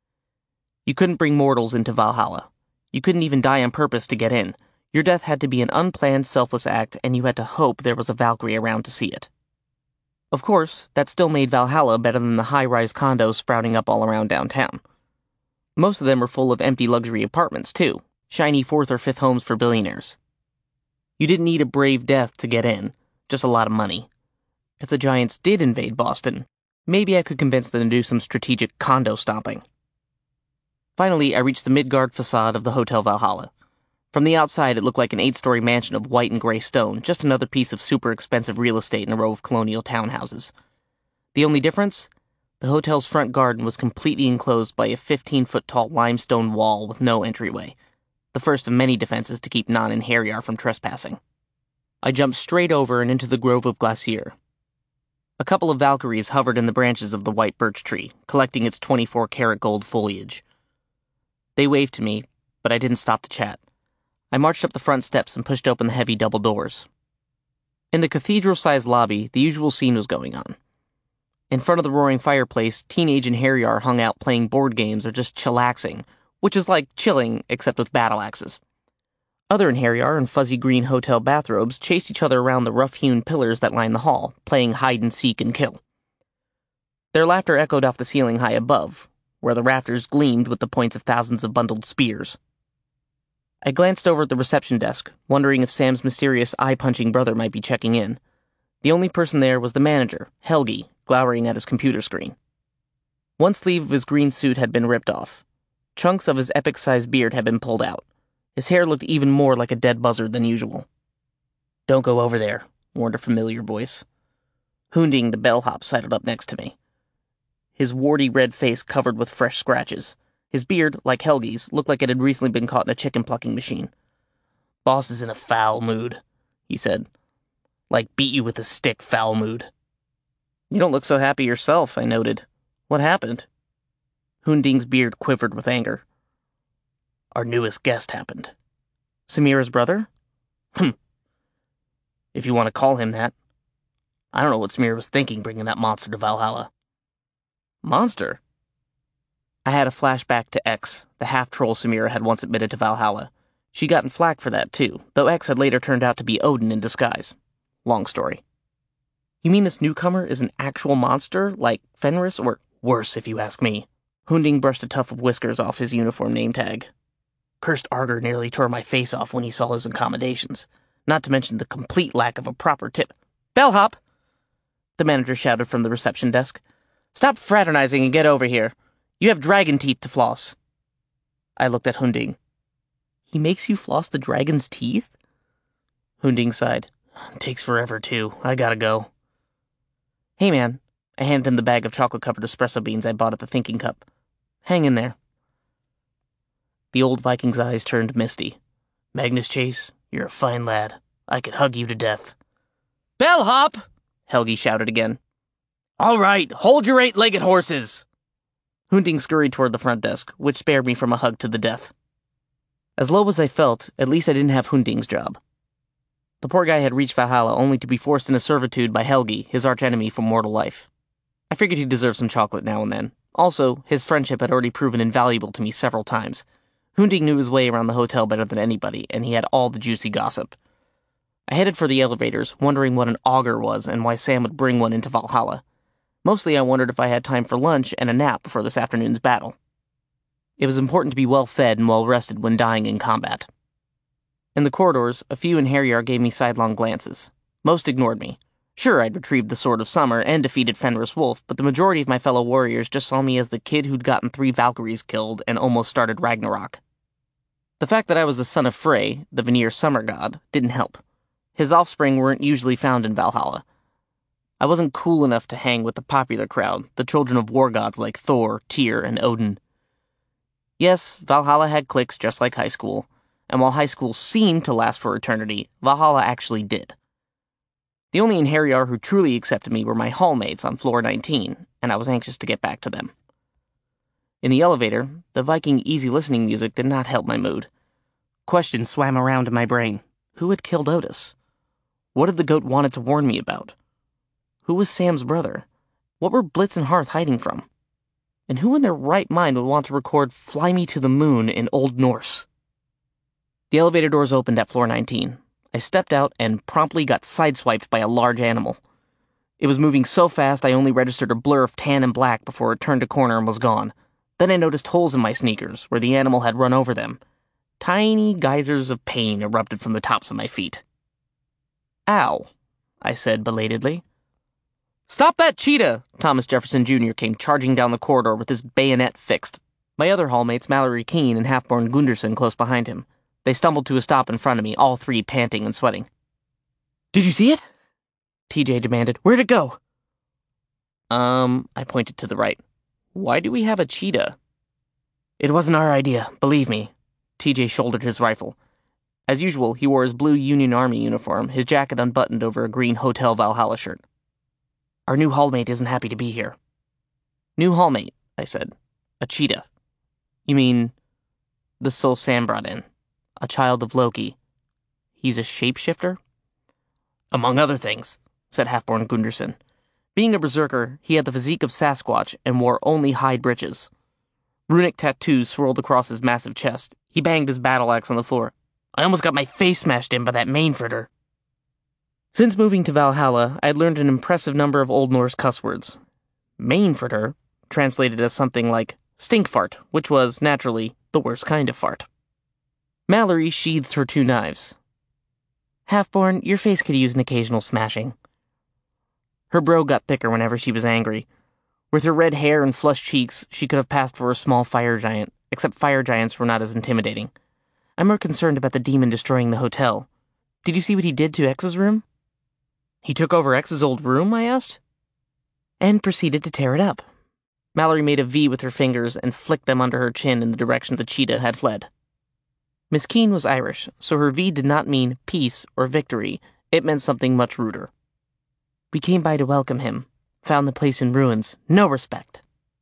You couldn't bring mortals into Valhalla. You couldn't even die on purpose to get in. Your death had to be an unplanned, selfless act, and you had to hope there was a Valkyrie around to see it. Of course, that still made Valhalla better than the high-rise condos sprouting up all around downtown. Most of them were full of empty luxury apartments, too, shiny fourth or fifth homes for billionaires. You didn't need a brave death to get in, just a lot of money. If the Giants did invade Boston, maybe I could convince them to do some strategic condo stomping. Finally, I reached the Midgard facade of the Hotel Valhalla. From the outside, it looked like an eight-story mansion of white and gray stone, just another piece of super expensive real estate in a row of colonial townhouses. The only difference? The hotel's front garden was completely enclosed by a fifteen-foot-tall limestone wall with no entryway, the first of many defenses to keep non-Inheriar from trespassing. I jumped straight over and into the grove of Glacier. A couple of Valkyries hovered in the branches of the white birch tree, collecting its twenty-four karat gold foliage. They waved to me, but I didn't stop to chat. I marched up the front steps and pushed open the heavy double doors. In the cathedral-sized lobby, the usual scene was going on. In front of the roaring fireplace, teenage Inheriar hung out playing board games or just chillaxing, which is like chilling, except with battle axes. Other Inheriar in fuzzy green hotel bathrobes chased each other around the rough-hewn pillars that lined the hall, playing hide-and-seek and kill. Their laughter echoed off the ceiling high above, where the rafters gleamed with the points of thousands of bundled spears. I glanced over at the reception desk, wondering if Sam's mysterious eye-punching brother might be checking in. The only person there was the manager, Helgi, glowering at his computer screen. One sleeve of his green suit had been ripped off. Chunks of his epic-sized beard had been pulled out. His hair looked even more like a dead buzzard than usual. "Don't go over there," warned a familiar voice. Hunding, the bellhop, sidled up next to me. His warty red face covered with fresh scratches. His beard, like Helgi's, looked like it had recently been caught in a chicken-plucking machine. "Boss is in a foul mood," he said. "Like beat you with a stick foul mood." "You don't look so happy yourself," I noted. "What happened?" Hunding's beard quivered with anger. "Our newest guest happened." "Samira's brother?" "Hm. If you want to call him that. I don't know what Samira was thinking bringing that monster to Valhalla." "Monster?" I had a flashback to X, the half-troll Samira had once admitted to Valhalla. She'd gotten flack for that, too, though X had later turned out to be Odin in disguise. Long story. "You mean this newcomer is an actual monster, like Fenris, or worse, if you ask me?" Hunding brushed a tuft of whiskers off his uniform name tag. "Cursed Arger nearly tore my face off when he saw his accommodations, not to mention the complete lack of a proper tip." "Bellhop!" the manager shouted from the reception desk. "Stop fraternizing and get over here. You have dragon teeth to floss." I looked at Hunding. "He makes you floss the dragon's teeth?" Hunding sighed. "Takes forever, too. I gotta go." "Hey, man." I handed him the bag of chocolate-covered espresso beans I bought at the Thinking Cup. "Hang in there." The old Viking's eyes turned misty. "Magnus Chase, you're a fine lad. I could hug you to death." "Bellhop!" Helgi shouted again. "All right, hold your eight-legged horses!" Hunding scurried toward the front desk, which spared me from a hug to the death. As low as I felt, at least I didn't have Hunding's job. The poor guy had reached Valhalla only to be forced into servitude by Helgi, his archenemy from mortal life. I figured he deserved some chocolate now and then. Also, his friendship had already proven invaluable to me several times. Hunding knew his way around the hotel better than anybody, and he had all the juicy gossip. I headed for the elevators, wondering what an augur was and why Sam would bring one into Valhalla. Mostly I wondered if I had time for lunch and a nap before this afternoon's battle. It was important to be well-fed and well-rested when dying in combat. In the corridors, a few in Harryar gave me sidelong glances. Most ignored me. Sure, I'd retrieved the Sword of Summer and defeated Fenris Wolf, but the majority of my fellow warriors just saw me as the kid who'd gotten three Valkyries killed and almost started Ragnarok. The fact that I was the son of Frey, the Vanir summer god, didn't help. His offspring weren't usually found in Valhalla. I wasn't cool enough to hang with the popular crowd, the children of war gods like Thor, Tyr, and Odin. Yes, Valhalla had cliques just like high school, and while high school seemed to last for eternity, Valhalla actually did. The only in Harryar who truly accepted me were my hallmates on floor nineteen, and I was anxious to get back to them. In the elevator, the Viking easy-listening music did not help my mood. Questions swam around in my brain. Who had killed Otis? What had the goat wanted to warn me about? Who was Sam's brother? What were Blitz and Hearth hiding from? And who in their right mind would want to record "Fly Me to the Moon" in Old Norse? The elevator doors opened at floor nineteen. I stepped out and promptly got sideswiped by a large animal. It was moving so fast I only registered a blur of tan and black before it turned a corner and was gone. Then I noticed holes in my sneakers where the animal had run over them. Tiny geysers of pain erupted from the tops of my feet. "Ow," I said belatedly. "Stop that cheetah!" Thomas Jefferson Junior came charging down the corridor with his bayonet fixed. My other hallmates, Mallory Keene and half-born Gunderson, close behind him. They stumbled to a stop in front of me, all three panting and sweating. "Did you see it?" T J demanded. "Where'd it go?" Um, I pointed to the right. "Why do we have a cheetah?" "It wasn't our idea, believe me." T J shouldered his rifle. As usual, he wore his blue Union Army uniform, his jacket unbuttoned over a green Hotel Valhalla shirt. "Our new hallmate isn't happy to be here." "New hallmate," I said. "A cheetah." "You mean the soul Sam brought in? A child of Loki. He's a shapeshifter?" "Among other things," said half-born Gunderson. Being a berserker, he had the physique of Sasquatch and wore only hide breeches. Runic tattoos swirled across his massive chest. He banged his battle axe on the floor. "I almost got my face smashed in by that Mainfritter." Since moving to Valhalla, I had learned an impressive number of Old Norse cuss words. Mainfurter, translated as something like stink fart, which was, naturally, the worst kind of fart. Mallory sheathed her two knives. Halfborn, your face could use an occasional smashing. Her brow got thicker whenever she was angry. With her red hair and flushed cheeks, she could have passed for a small fire giant, except fire giants were not as intimidating. I'm more concerned about the demon destroying the hotel. Did you see what he did to X's room? He took over X's old room, I asked. And proceeded to tear it up. Mallory made a V with her fingers and flicked them under her chin in the direction the cheetah had fled. Miss Keene was Irish, so her V did not mean peace or victory. It meant something much ruder. We came by to welcome him. Found the place in ruins. No respect.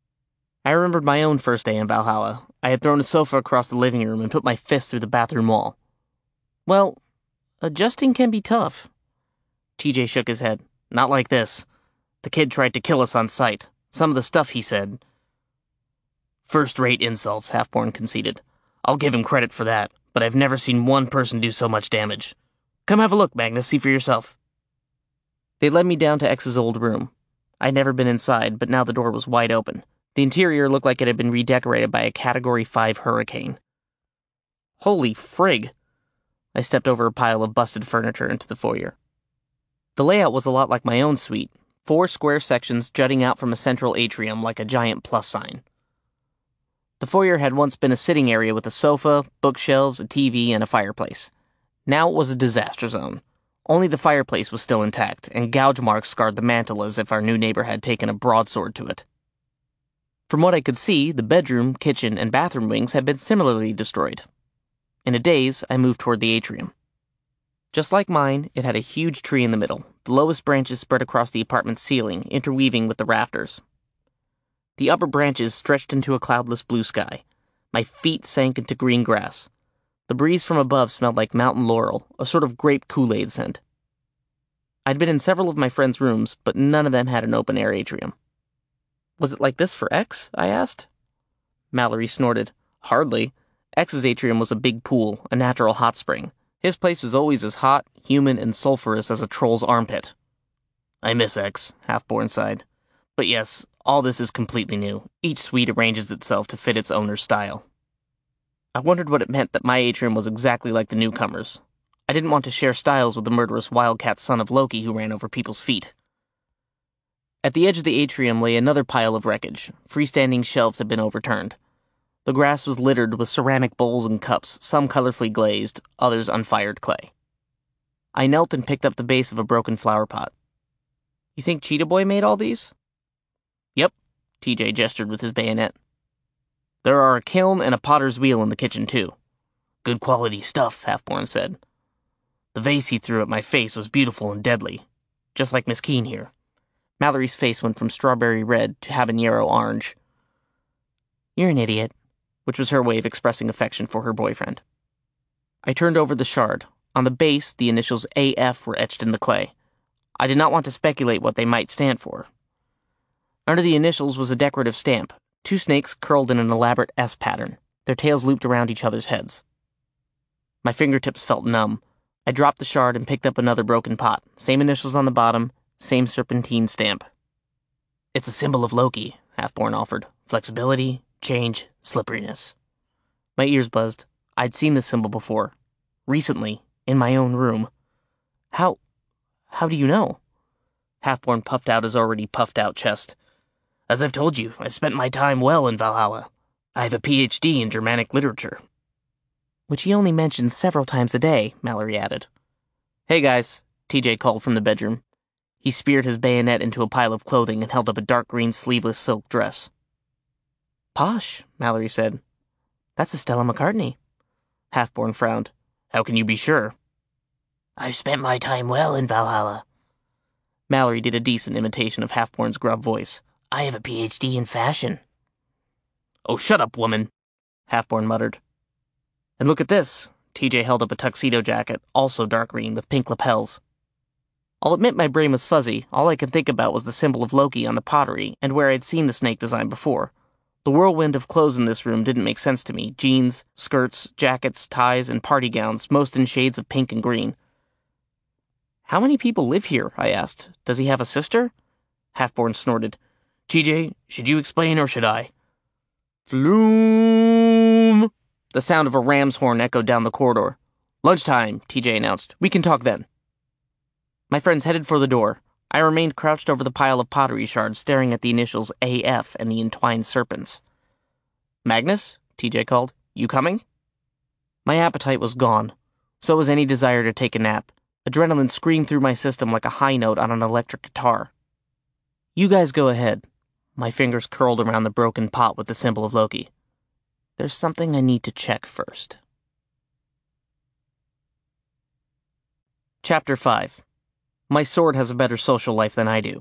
I remembered my own first day in Valhalla. I had thrown a sofa across the living room and put my fist through the bathroom wall. Well, adjusting can be tough. T J shook his head. Not like this. The kid tried to kill us on sight. Some of the stuff he said. First-rate insults, Halfborn conceded. I'll give him credit for that, but I've never seen one person do so much damage. Come have a look, Magnus, see for yourself. They led me down to X's old room. I'd never been inside, but now the door was wide open. The interior looked like it had been redecorated by a Category five hurricane. Holy frig! I stepped over a pile of busted furniture into the foyer. The layout was a lot like my own suite, four square sections jutting out from a central atrium like a giant plus sign. The foyer had once been a sitting area with a sofa, bookshelves, a T V, and a fireplace. Now it was a disaster zone. Only the fireplace was still intact, and gouge marks scarred the mantel as if our new neighbor had taken a broadsword to it. From what I could see, the bedroom, kitchen, and bathroom wings had been similarly destroyed. In a daze, I moved toward the atrium. Just like mine, it had a huge tree in the middle, the lowest branches spread across the apartment's ceiling, interweaving with the rafters. The upper branches stretched into a cloudless blue sky. My feet sank into green grass. The breeze from above smelled like mountain laurel, a sort of grape Kool-Aid scent. I'd been in several of my friends' rooms, but none of them had an open-air atrium. Was it like this for X? I asked. Mallory snorted. Hardly. X's atrium was a big pool, a natural hot spring. His place was always as hot, humid, and sulphurous as a troll's armpit. I miss X, Halfborn sighed. But yes, all this is completely new. Each suite arranges itself to fit its owner's style. I wondered what it meant that my atrium was exactly like the newcomers. I didn't want to share styles with the murderous wildcat son of Loki who ran over people's feet. At the edge of the atrium lay another pile of wreckage. Freestanding shelves had been overturned. The grass was littered with ceramic bowls and cups, some colorfully glazed, others unfired clay. I knelt and picked up the base of a broken flower pot. You think Cheetah Boy made all these? Yep, T J gestured with his bayonet. There are a kiln and a potter's wheel in the kitchen, too. Good quality stuff, Halfborn said. The vase he threw at my face was beautiful and deadly, just like Miss Keene here. Mallory's face went from strawberry red to habanero orange. You're an idiot, which was her way of expressing affection for her boyfriend. I turned over the shard. On the base, the initials A F were etched in the clay. I did not want to speculate what they might stand for. Under the initials was a decorative stamp, two snakes curled in an elaborate S pattern, their tails looped around each other's heads. My fingertips felt numb. I dropped the shard and picked up another broken pot, same initials on the bottom, same serpentine stamp. It's a symbol of Loki, Halfborn offered. Flexibility, change, slipperiness. My ears buzzed. I'd seen this symbol before. Recently, in my own room. How... how do you know? Halfborn puffed out his already puffed-out chest. As I've told you, I've spent my time well in Valhalla. I have a P H D in Germanic literature. Which he only mentions several times a day, Mallory added. Hey guys, T J called from the bedroom. He speared his bayonet into a pile of clothing and held up a dark green sleeveless silk dress. Posh, Mallory said. That's a Stella McCartney. Halfborn frowned. How can you be sure? I've spent my time well in Valhalla. Mallory did a decent imitation of Halfborn's gruff voice. I have a P H D in fashion. Oh, shut up, woman, Halfborn muttered. And look at this. T J held up a tuxedo jacket, also dark green with pink lapels. I'll admit my brain was fuzzy. All I could think about was the symbol of Loki on the pottery and where I'd seen the snake design before. The whirlwind of clothes in this room didn't make sense to me. Jeans, skirts, jackets, ties, and party gowns, most in shades of pink and green. How many people live here? I asked. Does he have a sister? Halfborn snorted. T J, should you explain or should I? Floom! The sound of a ram's horn echoed down the corridor. Lunchtime, T J announced. We can talk then. My friends headed for the door. I remained crouched over the pile of pottery shards, staring at the initials A F and the entwined serpents. Magnus? T J called. You coming? My appetite was gone. So was any desire to take a nap. Adrenaline screamed through my system like a high note on an electric guitar. You guys go ahead. My fingers curled around the broken pot with the symbol of Loki. There's something I need to check first. Chapter five. My sword has a better social life than I do.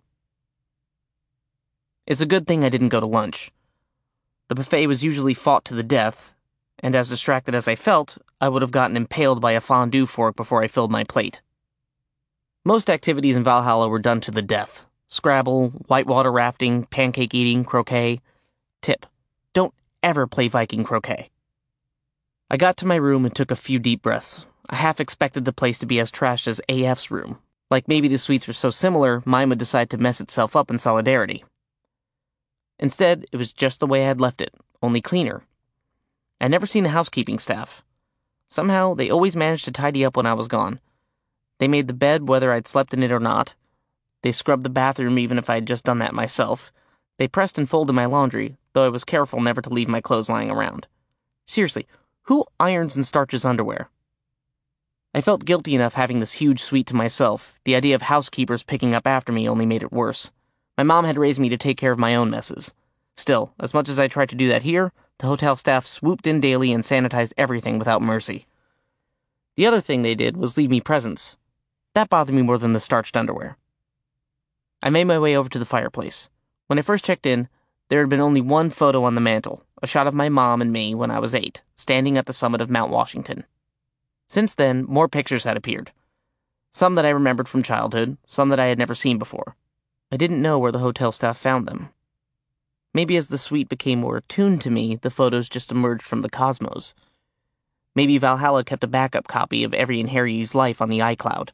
It's a good thing I didn't go to lunch. The buffet was usually fought to the death, and as distracted as I felt, I would have gotten impaled by a fondue fork before I filled my plate. Most activities in Valhalla were done to the death. Scrabble, whitewater rafting, pancake eating, croquet. Tip: don't ever play Viking croquet. I got to my room and took a few deep breaths. I half expected the place to be as trashed as A F's room. Like maybe the suites were so similar, mine would decide to mess itself up in solidarity. Instead, it was just the way I had left it, only cleaner. I'd never seen the housekeeping staff. Somehow, they always managed to tidy up when I was gone. They made the bed whether I'd slept in it or not. They scrubbed the bathroom even if I had just done that myself. They pressed and folded my laundry, though I was careful never to leave my clothes lying around. Seriously, who irons and starches underwear? I felt guilty enough having this huge suite to myself. The idea of housekeepers picking up after me only made it worse. My mom had raised me to take care of my own messes. Still, as much as I tried to do that here, the hotel staff swooped in daily and sanitized everything without mercy. The other thing they did was leave me presents. That bothered me more than the starched underwear. I made my way over to the fireplace. When I first checked in, there had been only one photo on the mantel, a shot of my mom and me when I was eight, standing at the summit of Mount Washington. Since then, more pictures had appeared. Some that I remembered from childhood, some that I had never seen before. I didn't know where the hotel staff found them. Maybe as the suite became more attuned to me, the photos just emerged from the cosmos. Maybe Valhalla kept a backup copy of every Inheri's life on the iCloud.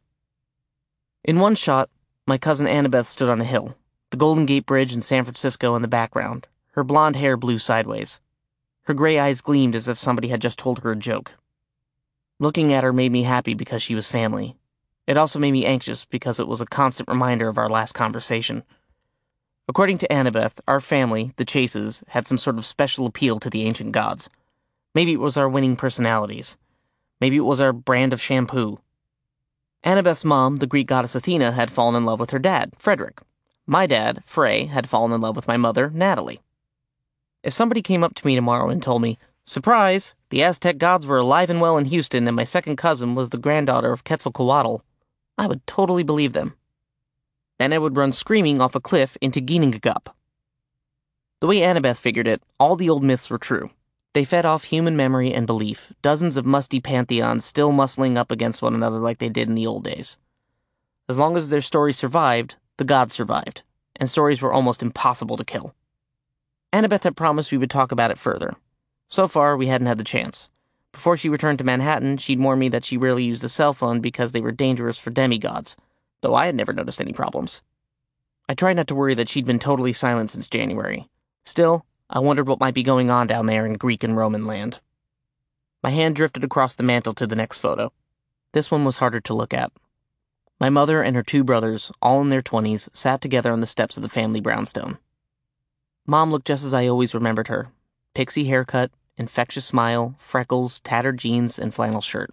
In one shot, my cousin Annabeth stood on a hill, the Golden Gate Bridge in San Francisco in the background. Her blonde hair blew sideways. Her gray eyes gleamed as if somebody had just told her a joke. Looking at her made me happy because she was family. It also made me anxious because it was a constant reminder of our last conversation. According to Annabeth, our family, the Chases, had some sort of special appeal to the ancient gods. Maybe it was our winning personalities. Maybe it was our brand of shampoo. Annabeth's mom, the Greek goddess Athena, had fallen in love with her dad, Frederick. My dad, Frey, had fallen in love with my mother, Natalie. If somebody came up to me tomorrow and told me, surprise, the Aztec gods were alive and well in Houston and my second cousin was the granddaughter of Quetzalcoatl, I would totally believe them. Then I would run screaming off a cliff into Ginnungagap. The way Annabeth figured it, all the old myths were true. They fed off human memory and belief, dozens of musty pantheons still muscling up against one another like they did in the old days. As long as their stories survived, the gods survived, and stories were almost impossible to kill. Annabeth had promised we would talk about it further. So far, we hadn't had the chance. Before she returned to Manhattan, she'd warned me that she rarely used a cell phone because they were dangerous for demigods, though I had never noticed any problems. I tried not to worry that she'd been totally silent since January. Still, I wondered what might be going on down there in Greek and Roman land. My hand drifted across the mantel to the next photo. This one was harder to look at. My mother and her two brothers, all in their twenties, sat together on the steps of the family brownstone. Mom looked just as I always remembered her. Pixie haircut, infectious smile, freckles, tattered jeans, and flannel shirt.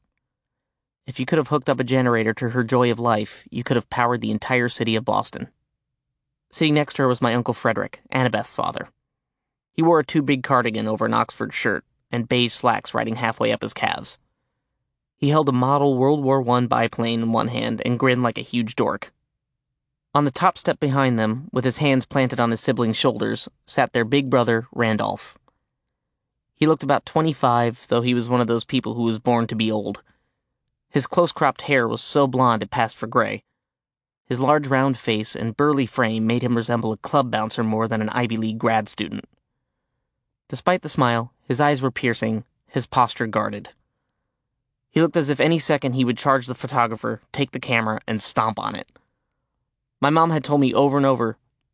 If you could have hooked up a generator to her joy of life, you could have powered the entire city of Boston. Sitting next to her was my Uncle Frederick, Annabeth's father. He wore a too-big cardigan over an Oxford shirt and beige slacks riding halfway up his calves. He held a model World War One biplane in one hand and grinned like a huge dork. On the top step behind them, with his hands planted on his siblings' shoulders, sat their big brother, Randolph. He looked about twenty-five, though he was one of those people who was born to be old. His close-cropped hair was so blonde it passed for gray. His large round face and burly frame made him resemble a club bouncer more than an Ivy League grad student. Despite the smile, his eyes were piercing, his posture guarded. He looked as if any second he would charge the photographer, take the camera, and stomp on it. My mom had told me over and over,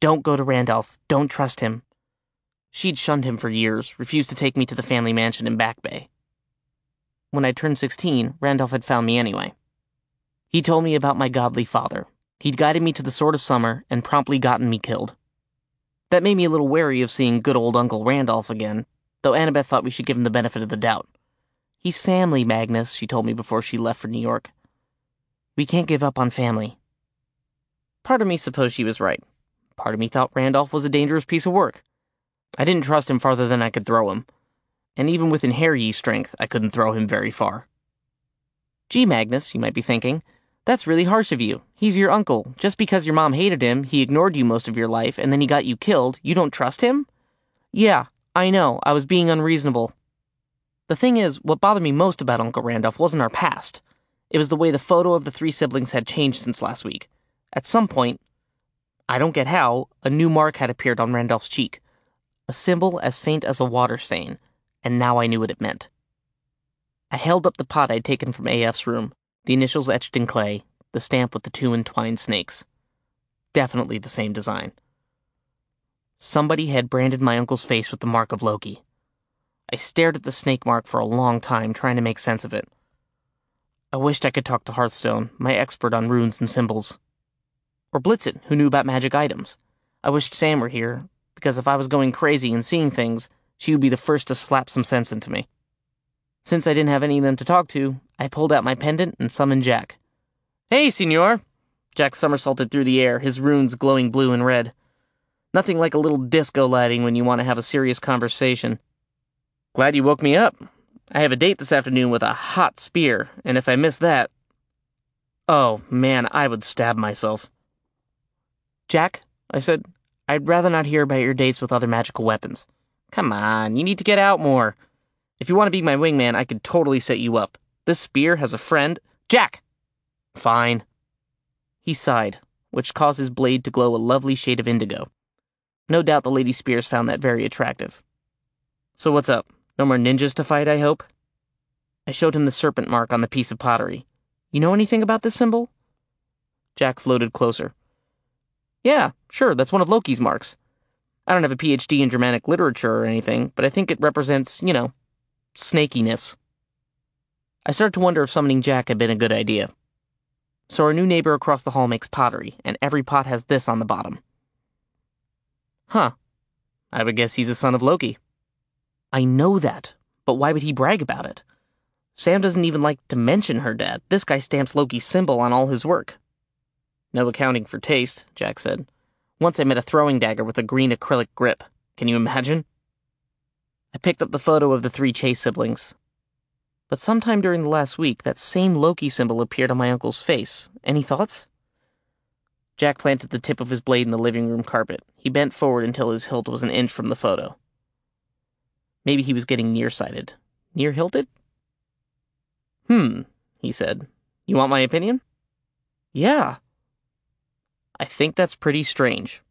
Don't go to Randolph. Don't trust him. She'd shunned him for years, refused to take me to the family mansion in Back Bay. When I turned sixteen, Randolph had found me anyway. He told me about my godly father. He'd guided me to the Sword of Summer and promptly gotten me killed. That made me a little wary of seeing good old Uncle Randolph again, though Annabeth thought we should give him the benefit of the doubt. He's family, Magnus, she told me before she left for New York. We can't give up on family. Part of me supposed she was right. Part of me thought Randolph was a dangerous piece of work. I didn't trust him farther than I could throw him. And even with inherent strength, I couldn't throw him very far. Gee, Magnus, you might be thinking, that's really harsh of you. He's your uncle. Just because your mom hated him, he ignored you most of your life, and then he got you killed, you don't trust him? Yeah, I know, I was being unreasonable. The thing is, what bothered me most about Uncle Randolph wasn't our past. It was the way the photo of the three siblings had changed since last week. At some point, I don't get how, a new mark had appeared on Randolph's cheek. A symbol as faint as a water stain, and now I knew what it meant. I held up the pot I'd taken from A F's room, the initials etched in clay, the stamp with the two entwined snakes. Definitely the same design. Somebody had branded my uncle's face with the mark of Loki. I stared at the snake mark for a long time, trying to make sense of it. I wished I could talk to Hearthstone, my expert on runes and symbols. Or Blitzen, who knew about magic items. I wished Sam were here, because if I was going crazy and seeing things, she would be the first to slap some sense into me. Since I didn't have any of them to talk to, I pulled out my pendant and summoned Jack. Hey, senor! Jack somersaulted through the air, his runes glowing blue and red. Nothing like a little disco lighting when you want to have a serious conversation. Glad you woke me up. I have a date this afternoon with a hot spear, and if I miss that... Oh, man, I would stab myself. Jack, I said, I'd rather not hear about your dates with other magical weapons. Come on, you need to get out more. If you want to be my wingman, I could totally set you up. This spear has a friend... Jack! Fine. He sighed, which caused his blade to glow a lovely shade of indigo. No doubt the Lady Spears found that very attractive. So what's up? No more ninjas to fight, I hope? I showed him the serpent mark on the piece of pottery. You know anything about this symbol? Jack floated closer. Yeah, sure, that's one of Loki's marks. I don't have a P H D in Germanic literature or anything, but I think it represents, you know, snakiness. I started to wonder if summoning Jack had been a good idea. So our new neighbor across the hall makes pottery, and every pot has this on the bottom. Huh. I would guess he's a son of Loki. I know that, but why would he brag about it? Sam doesn't even like to mention her dad. This guy stamps Loki's symbol on all his work. No accounting for taste, Jack said. Once I met a throwing dagger with a green acrylic grip. Can you imagine? I picked up the photo of the three Chase siblings. But sometime during the last week, that same Loki symbol appeared on my uncle's face. Any thoughts? Jack planted the tip of his blade in the living room carpet. He bent forward until his hilt was an inch from the photo. Maybe he was getting nearsighted. Near-hilted? Hmm, he said. You want my opinion? Yeah. I think that's pretty strange.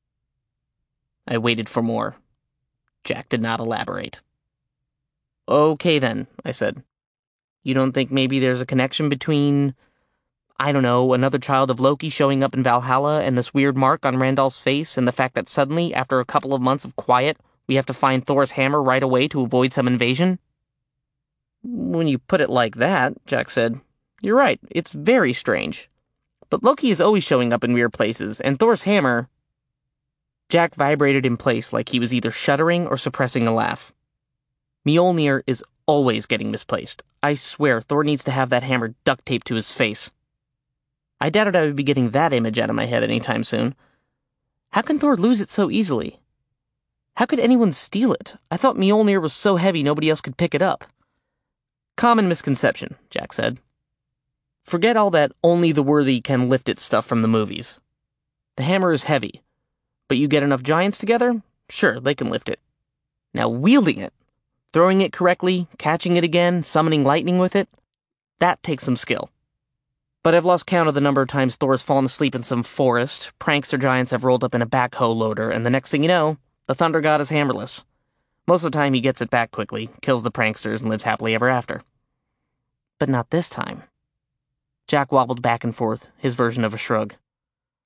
I waited for more. Jack did not elaborate. Okay then, I said. You don't think maybe there's a connection between, I don't know, another child of Loki showing up in Valhalla and this weird mark on Randolph's face and the fact that suddenly, after a couple of months of quiet, we have to find Thor's hammer right away to avoid some invasion? When you put it like that, Jack said, you're right, it's very strange. But Loki is always showing up in weird places, and Thor's hammer... Jack vibrated in place like he was either shuddering or suppressing a laugh. Mjolnir is always getting misplaced. I swear Thor needs to have that hammer duct taped to his face. I doubted I would be getting that image out of my head anytime soon. How can Thor lose it so easily? How could anyone steal it? I thought Mjolnir was so heavy nobody else could pick it up. Common misconception, Jack said. Forget all that only the worthy can lift it stuff from the movies. The hammer is heavy, but you get enough giants together, sure, they can lift it. Now wielding it, throwing it correctly, catching it again, summoning lightning with it, that takes some skill. But I've lost count of the number of times Thor's fallen asleep in some forest, prankster giants have rolled up in a backhoe loader, and the next thing you know, the thunder god is hammerless. Most of the time he gets it back quickly, kills the pranksters, and lives happily ever after. But not this time. Jack wobbled back and forth, his version of a shrug.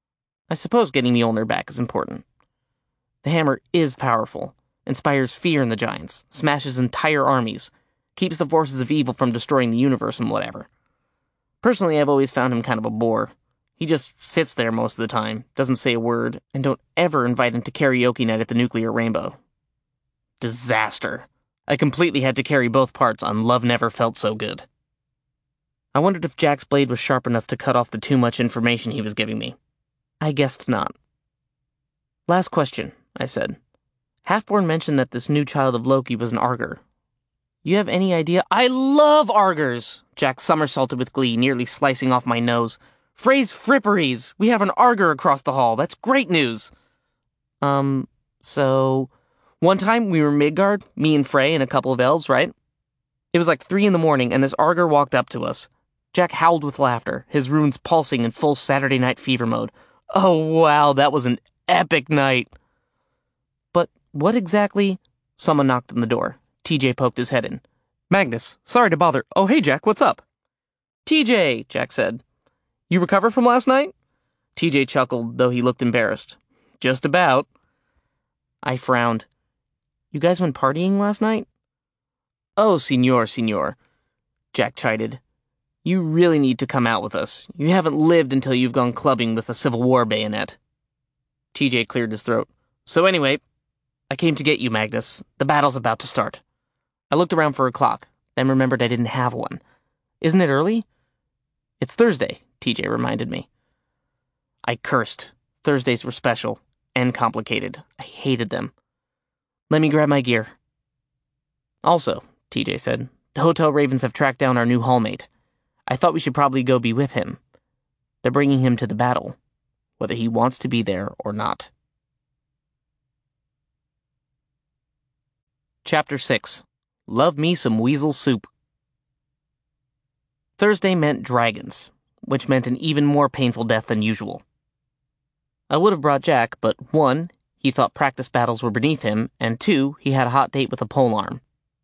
I suppose getting Mjolnir back is important. The hammer is powerful, inspires fear in the giants, smashes entire armies, keeps the forces of evil from destroying the universe and whatever. Personally, I've always found him kind of a bore. He just sits there most of the time, doesn't say a word, and don't ever invite him to karaoke night at the Nuclear Rainbow. Disaster. I completely had to carry both parts on Love Never Felt So Good. I wondered if Jack's blade was sharp enough to cut off the too much information he was giving me. I guessed not. Last question, I said. Halfborn mentioned that this new child of Loki was an Arger. You have any idea? I love Argers! Jack somersaulted with glee, nearly slicing off my nose. Frey's fripperies! We have an Arger across the hall. That's great news! Um, so... One time we were in Midgard, me and Frey and a couple of elves, right? It was like three in the morning, and this Arger walked up to us. Jack howled with laughter, his runes pulsing in full Saturday Night Fever mode. Oh, wow, that was an epic night. But what exactly? Someone knocked on the door. T J poked his head in. Magnus, sorry to bother. Oh, hey, Jack, what's up? T J, Jack said. You recovered from last night? T J chuckled, though he looked embarrassed. Just about. I frowned. You guys went partying last night? Oh, senor, senor, Jack chided. You really need to come out with us. You haven't lived until you've gone clubbing with a Civil War bayonet. T J cleared his throat. So anyway, I came to get you, Magnus. The battle's about to start. I looked around for a clock, then remembered I didn't have one. Isn't it early? It's Thursday, T J reminded me. I cursed. Thursdays were special and complicated. I hated them. Let me grab my gear. Also, T J said, the Hotel Ravens have tracked down our new hallmate. I thought we should probably go be with him. They're bringing him to the battle, whether he wants to be there or not. Chapter six. Love Me Some Weasel Soup. Thursday meant dragons, which meant an even more painful death than usual. I would have brought Jack, but one, he thought practice battles were beneath him, and two, he had a hot date with a polearm.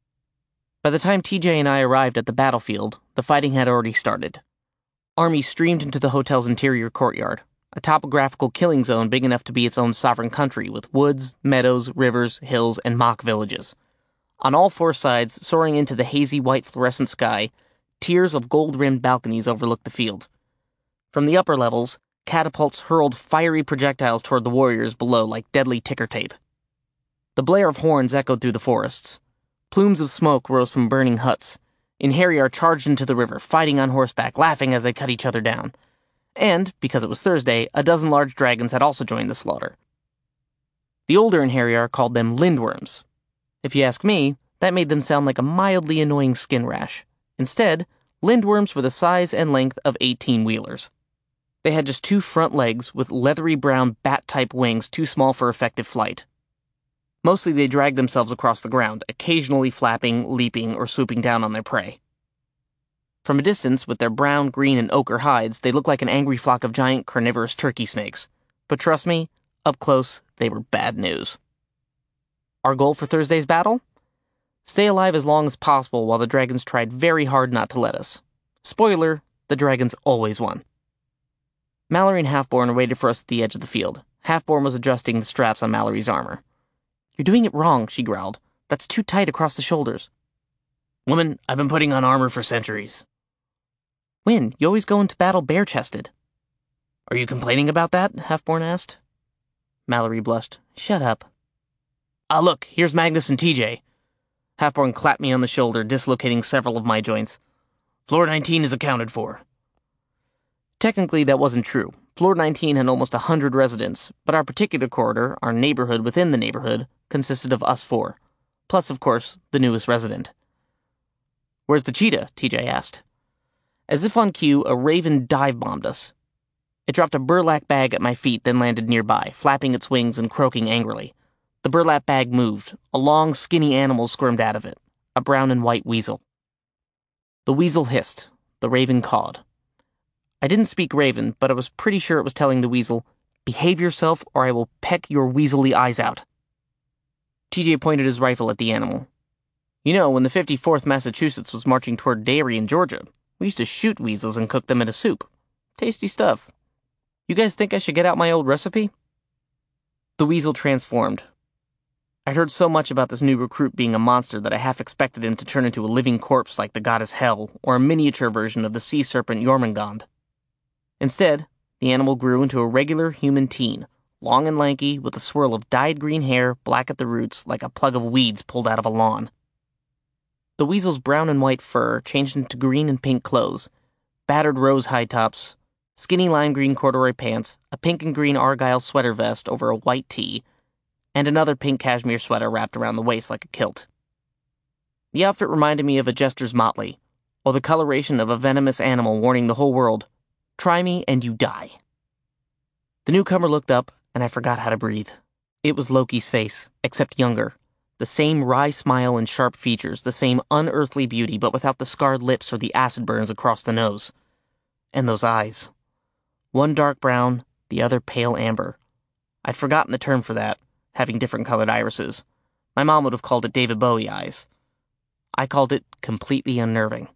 By the time T J and I arrived at the battlefield, the fighting had already started. Armies streamed into the hotel's interior courtyard, a topographical killing zone big enough to be its own sovereign country, with woods, meadows, rivers, hills, and mock villages. On all four sides, soaring into the hazy white fluorescent sky, tiers of gold-rimmed balconies overlooked the field. From the upper levels, catapults hurled fiery projectiles toward the warriors below like deadly ticker tape. The blare of horns echoed through the forests. Plumes of smoke rose from burning huts. Inheriar charged into the river, fighting on horseback, laughing as they cut each other down. And, because it was Thursday, a dozen large dragons had also joined the slaughter. The older Inheriar called them lindworms. If you ask me, that made them sound like a mildly annoying skin rash. Instead, lindworms were the size and length of eighteen-wheelers. They had just two front legs with leathery brown bat-type wings too small for effective flight. Mostly they dragged themselves across the ground, occasionally flapping, leaping, or swooping down on their prey. From a distance, with their brown, green, and ochre hides, they looked like an angry flock of giant carnivorous turkey snakes. But trust me, up close, they were bad news. Our goal for Thursday's battle? Stay alive as long as possible while the dragons tried very hard not to let us. Spoiler, the dragons always won. Mallory and Halfborn waited for us at the edge of the field. Halfborn was adjusting the straps on Mallory's armor. You're doing it wrong, she growled. That's too tight across the shoulders. Woman, I've been putting on armor for centuries. When? You always go into battle bare-chested. Are you complaining about that? Halfborn asked. Mallory blushed. Shut up. Ah, look, here's Magnus and T J. Halfborn clapped me on the shoulder, dislocating several of my joints. Floor nineteen is accounted for. Technically, that wasn't true. Floor nineteen had almost a hundred residents, but our particular corridor, our neighborhood within the neighborhood, consisted of us four. Plus, of course, the newest resident. Where's the cheetah? T J asked. As if on cue, a raven dive-bombed us. It dropped a burlap bag at my feet, then landed nearby, flapping its wings and croaking angrily. The burlap bag moved. A long, skinny animal squirmed out of it. A brown and white weasel. The weasel hissed. The raven cawed. I didn't speak Raven, but I was pretty sure it was telling the weasel, behave yourself or I will peck your weaselly eyes out. T J pointed his rifle at the animal. You know, when the fifty-fourth Massachusetts was marching toward Darien, Georgia, we used to shoot weasels and cook them in a soup. Tasty stuff. You guys think I should get out my old recipe? The weasel transformed. I'd heard so much about this new recruit being a monster that I half expected him to turn into a living corpse like the goddess Hel, or a miniature version of the sea serpent Jormungand. Instead, the animal grew into a regular human teen, long and lanky, with a swirl of dyed green hair, black at the roots, like a plug of weeds pulled out of a lawn. The weasel's brown and white fur changed into green and pink clothes, battered rose high tops, skinny lime green corduroy pants, a pink and green argyle sweater vest over a white tee, and another pink cashmere sweater wrapped around the waist like a kilt. The outfit reminded me of a jester's motley, or the coloration of a venomous animal warning the whole world, "Try me and you die." The newcomer looked up, and I forgot how to breathe. It was Loki's face, except younger. The same wry smile and sharp features, the same unearthly beauty, but without the scarred lips or the acid burns across the nose. And those eyes. One dark brown, the other pale amber. I'd forgotten the term for that, having different colored irises. My mom would have called it David Bowie eyes. I called it completely unnerving.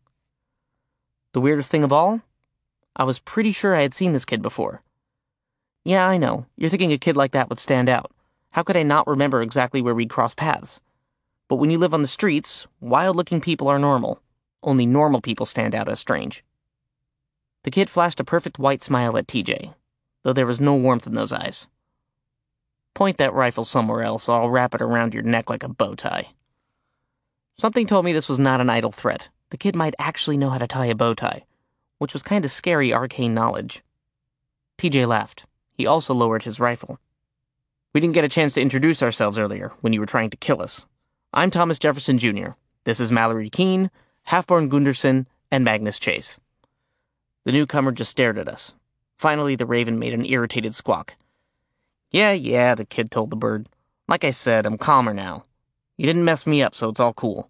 The weirdest thing of all? I was pretty sure I had seen this kid before. Yeah, I know. You're thinking a kid like that would stand out. How could I not remember exactly where we'd crossed paths? But when you live on the streets, wild-looking people are normal. Only normal people stand out as strange. The kid flashed a perfect white smile at T J, though there was no warmth in those eyes. Point that rifle somewhere else, or I'll wrap it around your neck like a bow tie. Something told me this was not an idle threat. The kid might actually know how to tie a bow tie, which was kind of scary arcane knowledge. T J laughed. He also lowered his rifle. We didn't get a chance to introduce ourselves earlier, when you were trying to kill us. I'm Thomas Jefferson Junior This is Mallory Keene, Halfborn Gunderson, and Magnus Chase. The newcomer just stared at us. Finally, the raven made an irritated squawk. Yeah, yeah, the kid told the bird. Like I said, I'm calmer now. You didn't mess me up, so it's all cool.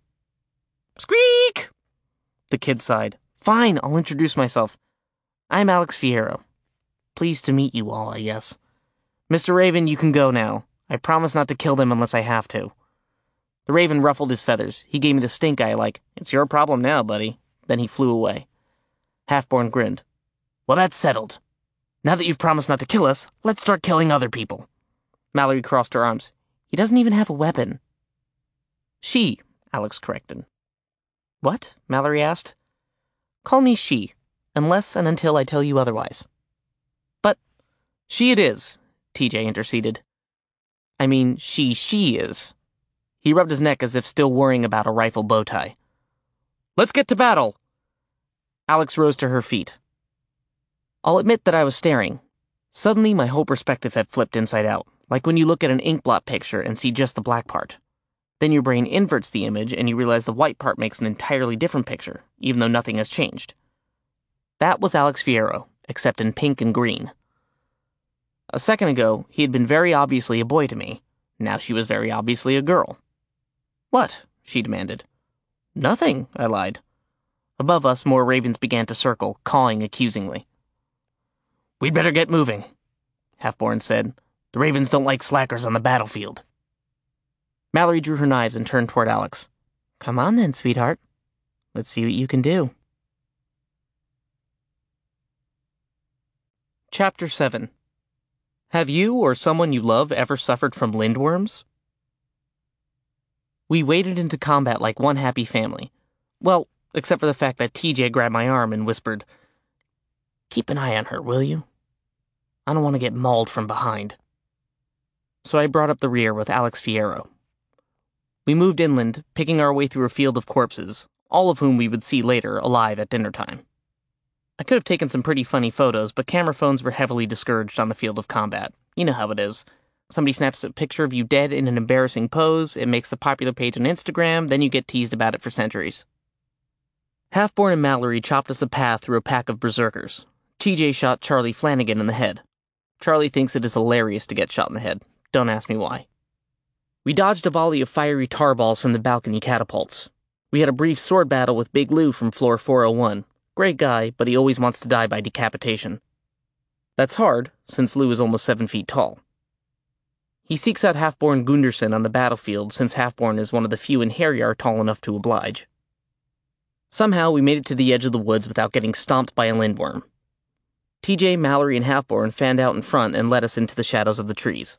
Squeak! The kid sighed. Fine, I'll introduce myself. I'm Alex Fierro. Pleased to meet you all, I guess. Mister Raven, you can go now. I promise not to kill them unless I have to. The raven ruffled his feathers. He gave me the stink eye like, it's your problem now, buddy. Then he flew away. Halfborn grinned. Well, that's settled. Now that you've promised not to kill us, let's start killing other people. Mallory crossed her arms. He doesn't even have a weapon. She, Alex corrected. What? Mallory asked. Call me she, unless and until I tell you otherwise. But she it is, T J interceded. I mean, she she is. He rubbed his neck as if still worrying about a rifle bow tie. Let's get to battle! Alex rose to her feet. I'll admit that I was staring. Suddenly, my whole perspective had flipped inside out, like when you look at an inkblot picture and see just the black part. Then your brain inverts the image and you realize the white part makes an entirely different picture, even though nothing has changed. That was Alex Fierro, except in pink and green. A second ago, he had been very obviously a boy to me. Now she was very obviously a girl. What? She demanded. Nothing, I lied. Above us, more ravens began to circle, cawing accusingly. We'd better get moving, Halfborn said. The ravens don't like slackers on the battlefield. Mallory drew her knives and turned toward Alex. Come on then, sweetheart. Let's see what you can do. Chapter seven. Have you or someone you love ever suffered from lindworms? We waded into combat like one happy family. Well, except for the fact that T J grabbed my arm and whispered, Keep an eye on her, will you? I don't want to get mauled from behind. So I brought up the rear with Alex Fierro. We moved inland, picking our way through a field of corpses, all of whom we would see later alive at dinner time. I could have taken some pretty funny photos, but camera phones were heavily discouraged on the field of combat. You know how it is. Somebody snaps a picture of you dead in an embarrassing pose, it makes the popular page on Instagram, then you get teased about it for centuries. Halfborn and Mallory chopped us a path through a pack of berserkers. T J shot Charlie Flanagan in the head. Charlie thinks it is hilarious to get shot in the head. Don't ask me why. We dodged a volley of fiery tar balls from the balcony catapults. We had a brief sword battle with Big Lou from floor four oh one. Great guy, but he always wants to die by decapitation. That's hard, since Lou is almost seven feet tall. He seeks out Halfborn Gunderson on the battlefield, since Halfborn is one of the few in Harryar tall enough to oblige. Somehow we made it to the edge of the woods without getting stomped by a lindworm. T J, Mallory, and Halfborn fanned out in front and led us into the shadows of the trees.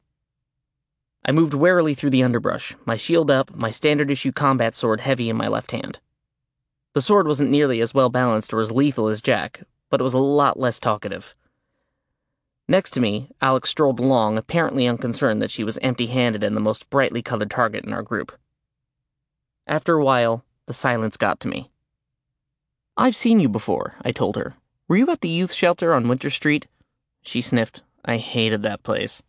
I moved warily through the underbrush, my shield up, my standard-issue combat sword heavy in my left hand. The sword wasn't nearly as well-balanced or as lethal as Jack, but it was a lot less talkative. Next to me, Alex strolled along, apparently unconcerned that she was empty-handed and the most brightly colored target in our group. After a while, the silence got to me. "I've seen you before," I told her. "Were you at the youth shelter on Winter Street?" She sniffed. I hated that place.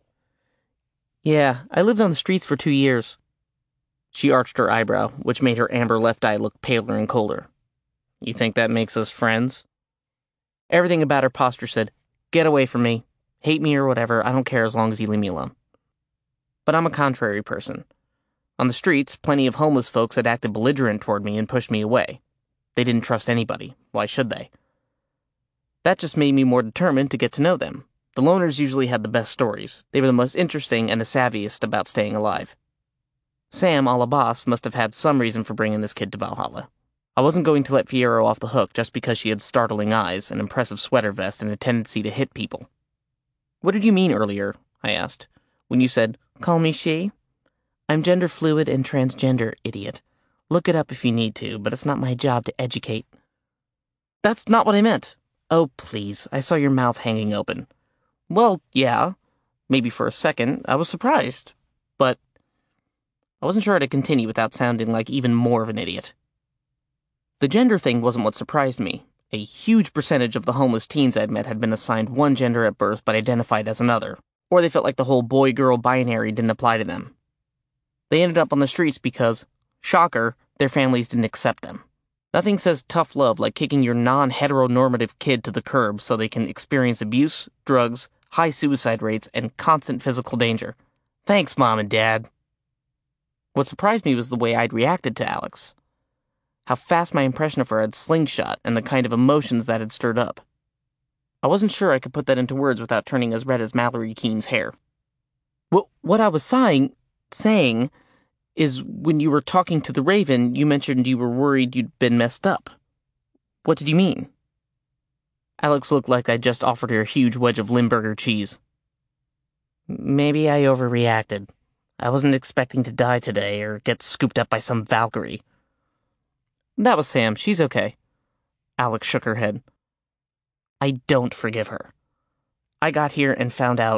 "Yeah, I lived on the streets for two years. She arched her eyebrow, which made her amber left eye look paler and colder. "You think that makes us friends?" Everything about her posture said, "Get away from me. Hate me or whatever, I don't care as long as you leave me alone." But I'm a contrary person. On the streets, plenty of homeless folks had acted belligerent toward me and pushed me away. They didn't trust anybody. Why should they? That just made me more determined to get to know them. The loners usually had the best stories. They were the most interesting and the savviest about staying alive. Sam Alabas must have had some reason for bringing this kid to Valhalla. I wasn't going to let Fiyero off the hook just because she had startling eyes, an impressive sweater vest, and a tendency to hit people. "What did you mean earlier," I asked, "when you said, 'Call me she'? I'm gender fluid and transgender, idiot. Look it up if you need to, but it's not my job to educate." "That's not what I meant." "Oh, please, I saw your mouth hanging open." "Well, yeah. Maybe for a second. I was surprised. But I wasn't sure how to continue without sounding like even more of an idiot. The gender thing wasn't what surprised me. A huge percentage of the homeless teens I'd met had been assigned one gender at birth but identified as another, or they felt like the whole boy-girl binary didn't apply to them. They ended up on the streets because, shocker, their families didn't accept them. Nothing says tough love like kicking your non-heteronormative kid to the curb so they can experience abuse, drugs, high suicide rates, and constant physical danger. Thanks, Mom and Dad. What surprised me was the way I'd reacted to Alex. How fast my impression of her had slingshot and the kind of emotions that had stirred up. I wasn't sure I could put that into words without turning as red as Mallory Keene's hair. What, what I was saying, saying is when you were talking to the Raven, you mentioned you were worried you'd been messed up. What did you mean? Alex looked like I'd just offered her a huge wedge of Limburger cheese. Maybe I overreacted. I wasn't expecting to die today or get scooped up by some Valkyrie. That was Sam. She's okay. Alex shook her head. I don't forgive her. I got here and found out...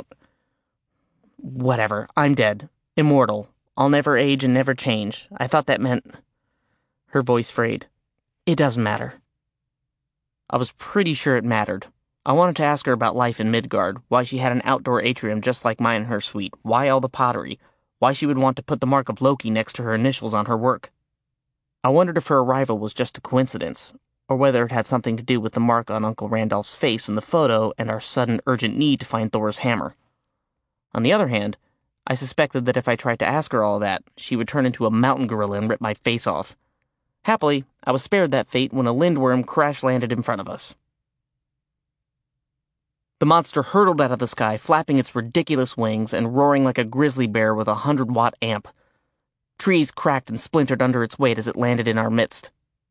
Whatever. I'm dead. Immortal. I'll never age and never change. I thought that meant... Her voice frayed. It doesn't matter. I was pretty sure it mattered. I wanted to ask her about life in Midgard, why she had an outdoor atrium just like mine in her suite, why all the pottery, why she would want to put the mark of Loki next to her initials on her work. I wondered if her arrival was just a coincidence, or whether it had something to do with the mark on Uncle Randolph's face in the photo and our sudden urgent need to find Thor's hammer. On the other hand, I suspected that if I tried to ask her all that, she would turn into a mountain gorilla and rip my face off. Happily, I was spared that fate when a lindworm crash-landed in front of us. The monster hurtled out of the sky, flapping its ridiculous wings and roaring like a grizzly bear with a hundred-watt amp. Trees cracked and splintered under its weight as it landed in our midst.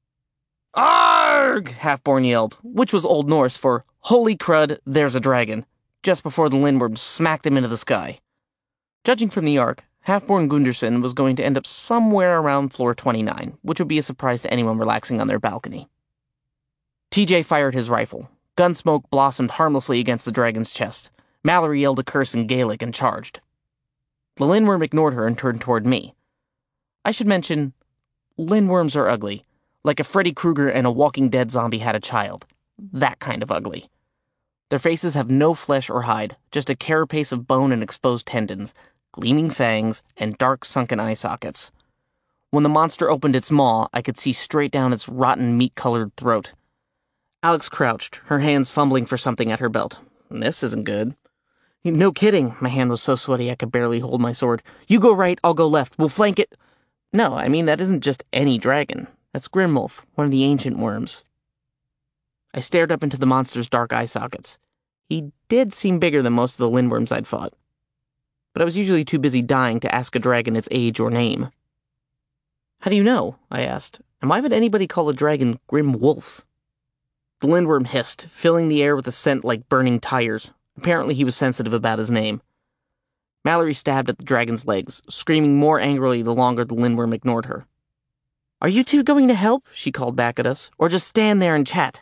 Arg! Halfborn yelled, which was Old Norse for, Holy crud, there's a dragon, just before the lindworm smacked him into the sky. Judging from the arc, Halfborn Gunderson was going to end up somewhere around floor twenty-nine, which would be a surprise to anyone relaxing on their balcony. T J fired his rifle. Gunsmoke blossomed harmlessly against the dragon's chest. Mallory yelled a curse in Gaelic and charged. The lindworm ignored her and turned toward me. I should mention, lindworms are ugly, like if Freddy Krueger and a Walking Dead zombie had a child. That kind of ugly. Their faces have no flesh or hide, just a carapace of bone and exposed tendons, gleaming fangs, and dark sunken eye sockets. When the monster opened its maw, I could see straight down its rotten meat-colored throat. Alex crouched, her hands fumbling for something at her belt. This isn't good. No kidding, my hand was so sweaty I could barely hold my sword. You go right, I'll go left, we'll flank it. No, I mean, that isn't just any dragon. That's Grimwolf, one of the ancient worms. I stared up into the monster's dark eye sockets. He did seem bigger than most of the lindworms I'd fought. But I was usually too busy dying to ask a dragon its age or name. How do you know? I asked. And why would anybody call a dragon Grim Wolf? The lindworm hissed, filling the air with a scent like burning tires. Apparently he was sensitive about his name. Mallory stabbed at the dragon's legs, screaming more angrily the longer the lindworm ignored her. "Are you two going to help?" she called back at us. "Or just stand there and chat?"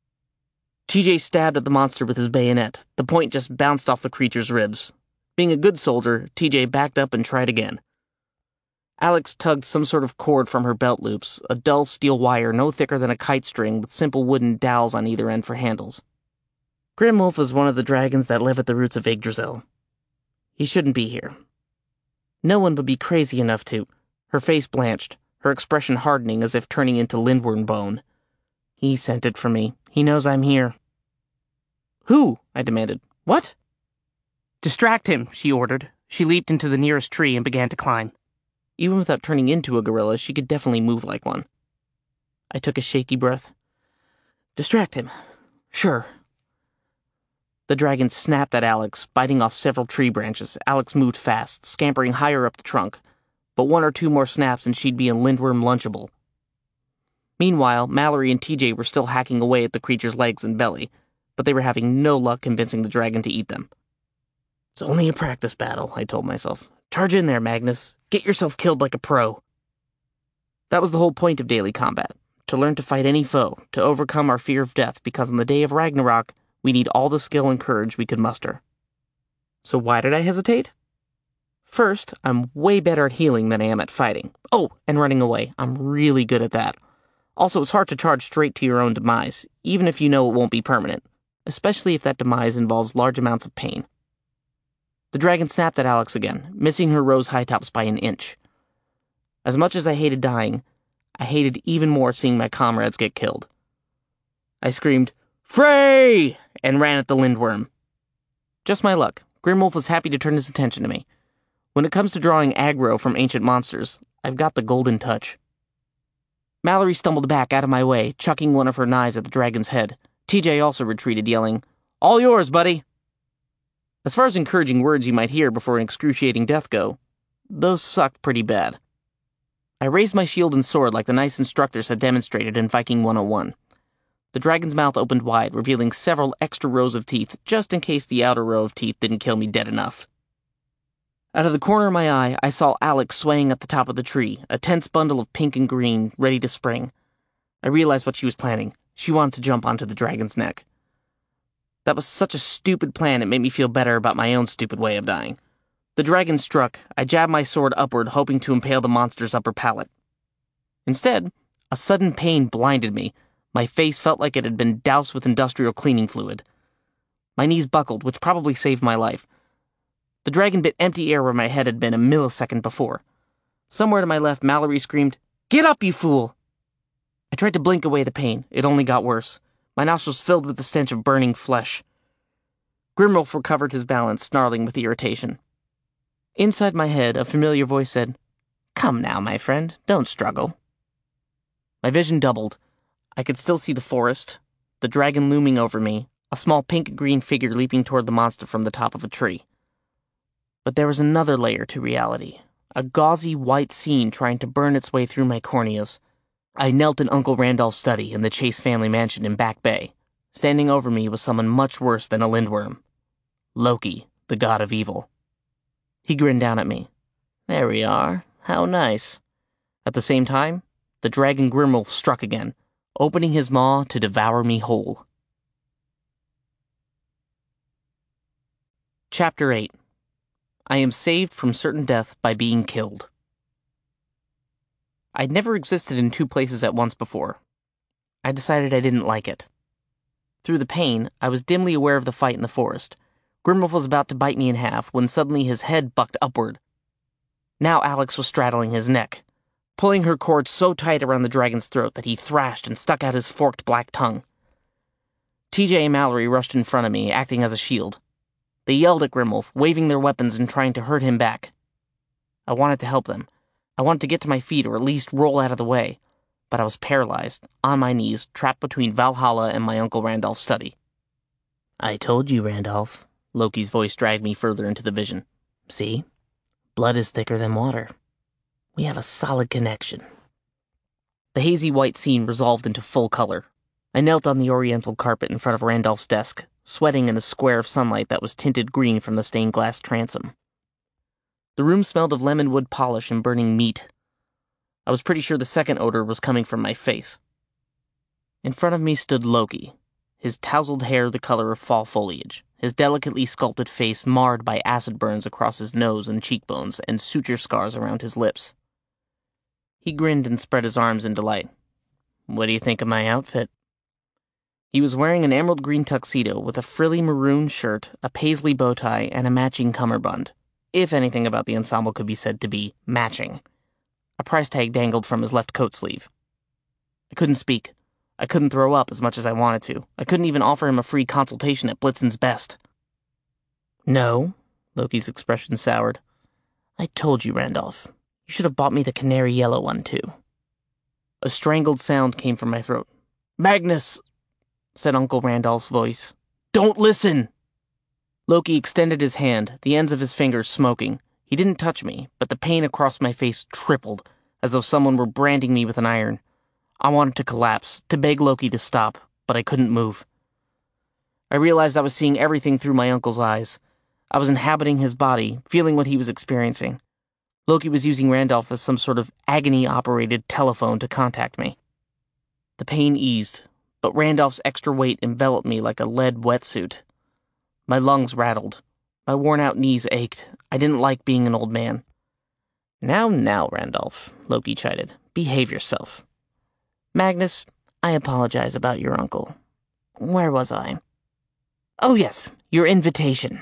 T J stabbed at the monster with his bayonet. The point just bounced off the creature's ribs. Being a good soldier, T J backed up and tried again. Alex tugged some sort of cord from her belt loops, a dull steel wire no thicker than a kite string with simple wooden dowels on either end for handles. Grimwolf is one of the dragons that live at the roots of Yggdrasil. He shouldn't be here. No one would be crazy enough to... Her face blanched, her expression hardening as if turning into lindworm bone. He sent it for me. He knows I'm here. "Who?" I demanded. "What?" "Distract him," she ordered. She leaped into the nearest tree and began to climb. Even without turning into a gorilla, she could definitely move like one. I took a shaky breath. "Distract him. Sure." The dragon snapped at Alex, biting off several tree branches. Alex moved fast, scampering higher up the trunk. But one or two more snaps and she'd be a lindworm lunchable. Meanwhile, Mallory and T J were still hacking away at the creature's legs and belly, but they were having no luck convincing the dragon to eat them. "It's only a practice battle," I told myself. "Charge in there, Magnus. Get yourself killed like a pro." That was the whole point of daily combat, to learn to fight any foe, to overcome our fear of death, because on the day of Ragnarok, we need all the skill and courage we could muster. So why did I hesitate? First, I'm way better at healing than I am at fighting. Oh, and running away. I'm really good at that. Also, it's hard to charge straight to your own demise, even if you know it won't be permanent, especially if that demise involves large amounts of pain. The dragon snapped at Alex again, missing her rose high tops by an inch. As much as I hated dying, I hated even more seeing my comrades get killed. I screamed, "Frey!" and ran at the lindworm. Just my luck. Grimwolf was happy to turn his attention to me. When it comes to drawing aggro from ancient monsters, I've got the golden touch. Mallory stumbled back out of my way, chucking one of her knives at the dragon's head. T J also retreated, yelling, "All yours, buddy!" As far as encouraging words you might hear before an excruciating death go, those sucked pretty bad. I raised my shield and sword like the nice instructors had demonstrated in Viking one oh one. The dragon's mouth opened wide, revealing several extra rows of teeth, just in case the outer row of teeth didn't kill me dead enough. Out of the corner of my eye, I saw Alex swaying at the top of the tree, a tense bundle of pink and green, ready to spring. I realized what she was planning. She wanted to jump onto the dragon's neck. That was such a stupid plan, it made me feel better about my own stupid way of dying. The dragon struck. I jabbed my sword upward, hoping to impale the monster's upper palate. Instead, a sudden pain blinded me. My face felt like it had been doused with industrial cleaning fluid. My knees buckled, which probably saved my life. The dragon bit empty air where my head had been a millisecond before. Somewhere to my left, Mallory screamed, "Get up, you fool!" I tried to blink away the pain. It only got worse. My nostrils filled with the stench of burning flesh. Grimwolf recovered his balance, snarling with irritation. Inside my head, a familiar voice said, "Come now, my friend, don't struggle." My vision doubled. I could still see the forest, the dragon looming over me, a small pink and green figure leaping toward the monster from the top of a tree. But there was another layer to reality, a gauzy white scene trying to burn its way through my corneas. I knelt in Uncle Randolph's study in the Chase family mansion in Back Bay. Standing over me was someone much worse than a lindworm. Loki, the god of evil. He grinned down at me. "There we are. How nice." At the same time, the dragon Grimwolf struck again, opening his maw to devour me whole. Chapter eight. I am saved from certain death by being killed. I'd never existed in two places at once before. I decided I didn't like it. Through the pain, I was dimly aware of the fight in the forest. Grimwolf was about to bite me in half when suddenly his head bucked upward. Now Alex was straddling his neck, pulling her cord so tight around the dragon's throat that he thrashed and stuck out his forked black tongue. T J and Mallory rushed in front of me, acting as a shield. They yelled at Grimwolf, waving their weapons and trying to hurt him back. I wanted to help them. I wanted to get to my feet or at least roll out of the way, but I was paralyzed, on my knees, trapped between Valhalla and my Uncle Randolph's study. "I told you, Randolph." Loki's voice dragged me further into the vision. "See? Blood is thicker than water. We have a solid connection." The hazy white scene resolved into full color. I knelt on the oriental carpet in front of Randolph's desk, sweating in the square of sunlight that was tinted green from the stained glass transom. The room smelled of lemon wood polish and burning meat. I was pretty sure the second odor was coming from my face. In front of me stood Loki, his tousled hair the color of fall foliage, his delicately sculpted face marred by acid burns across his nose and cheekbones and suture scars around his lips. He grinned and spread his arms in delight. "What do you think of my outfit?" He was wearing an emerald green tuxedo with a frilly maroon shirt, a paisley bow tie, and a matching cummerbund, if anything about the ensemble could be said to be matching. A price tag dangled from his left coat sleeve. I couldn't speak. I couldn't throw up as much as I wanted to. I couldn't even offer him a free consultation at Blitzen's Best. "No," Loki's expression soured. "I told you, Randolph. You should have bought me the canary yellow one, too." A strangled sound came from my throat. "Magnus," said Uncle Randolph's voice. "Don't listen!" Loki extended his hand, the ends of his fingers smoking. He didn't touch me, but the pain across my face tripled, as though someone were branding me with an iron. I wanted to collapse, to beg Loki to stop, but I couldn't move. I realized I was seeing everything through my uncle's eyes. I was inhabiting his body, feeling what he was experiencing. Loki was using Randolph as some sort of agony-operated telephone to contact me. The pain eased, but Randolph's extra weight enveloped me like a lead wetsuit. My lungs rattled. My worn-out knees ached. I didn't like being an old man. "Now, now, Randolph," Loki chided. "Behave yourself." "Magnus, I apologize about your uncle. Where was I? Oh yes, your invitation."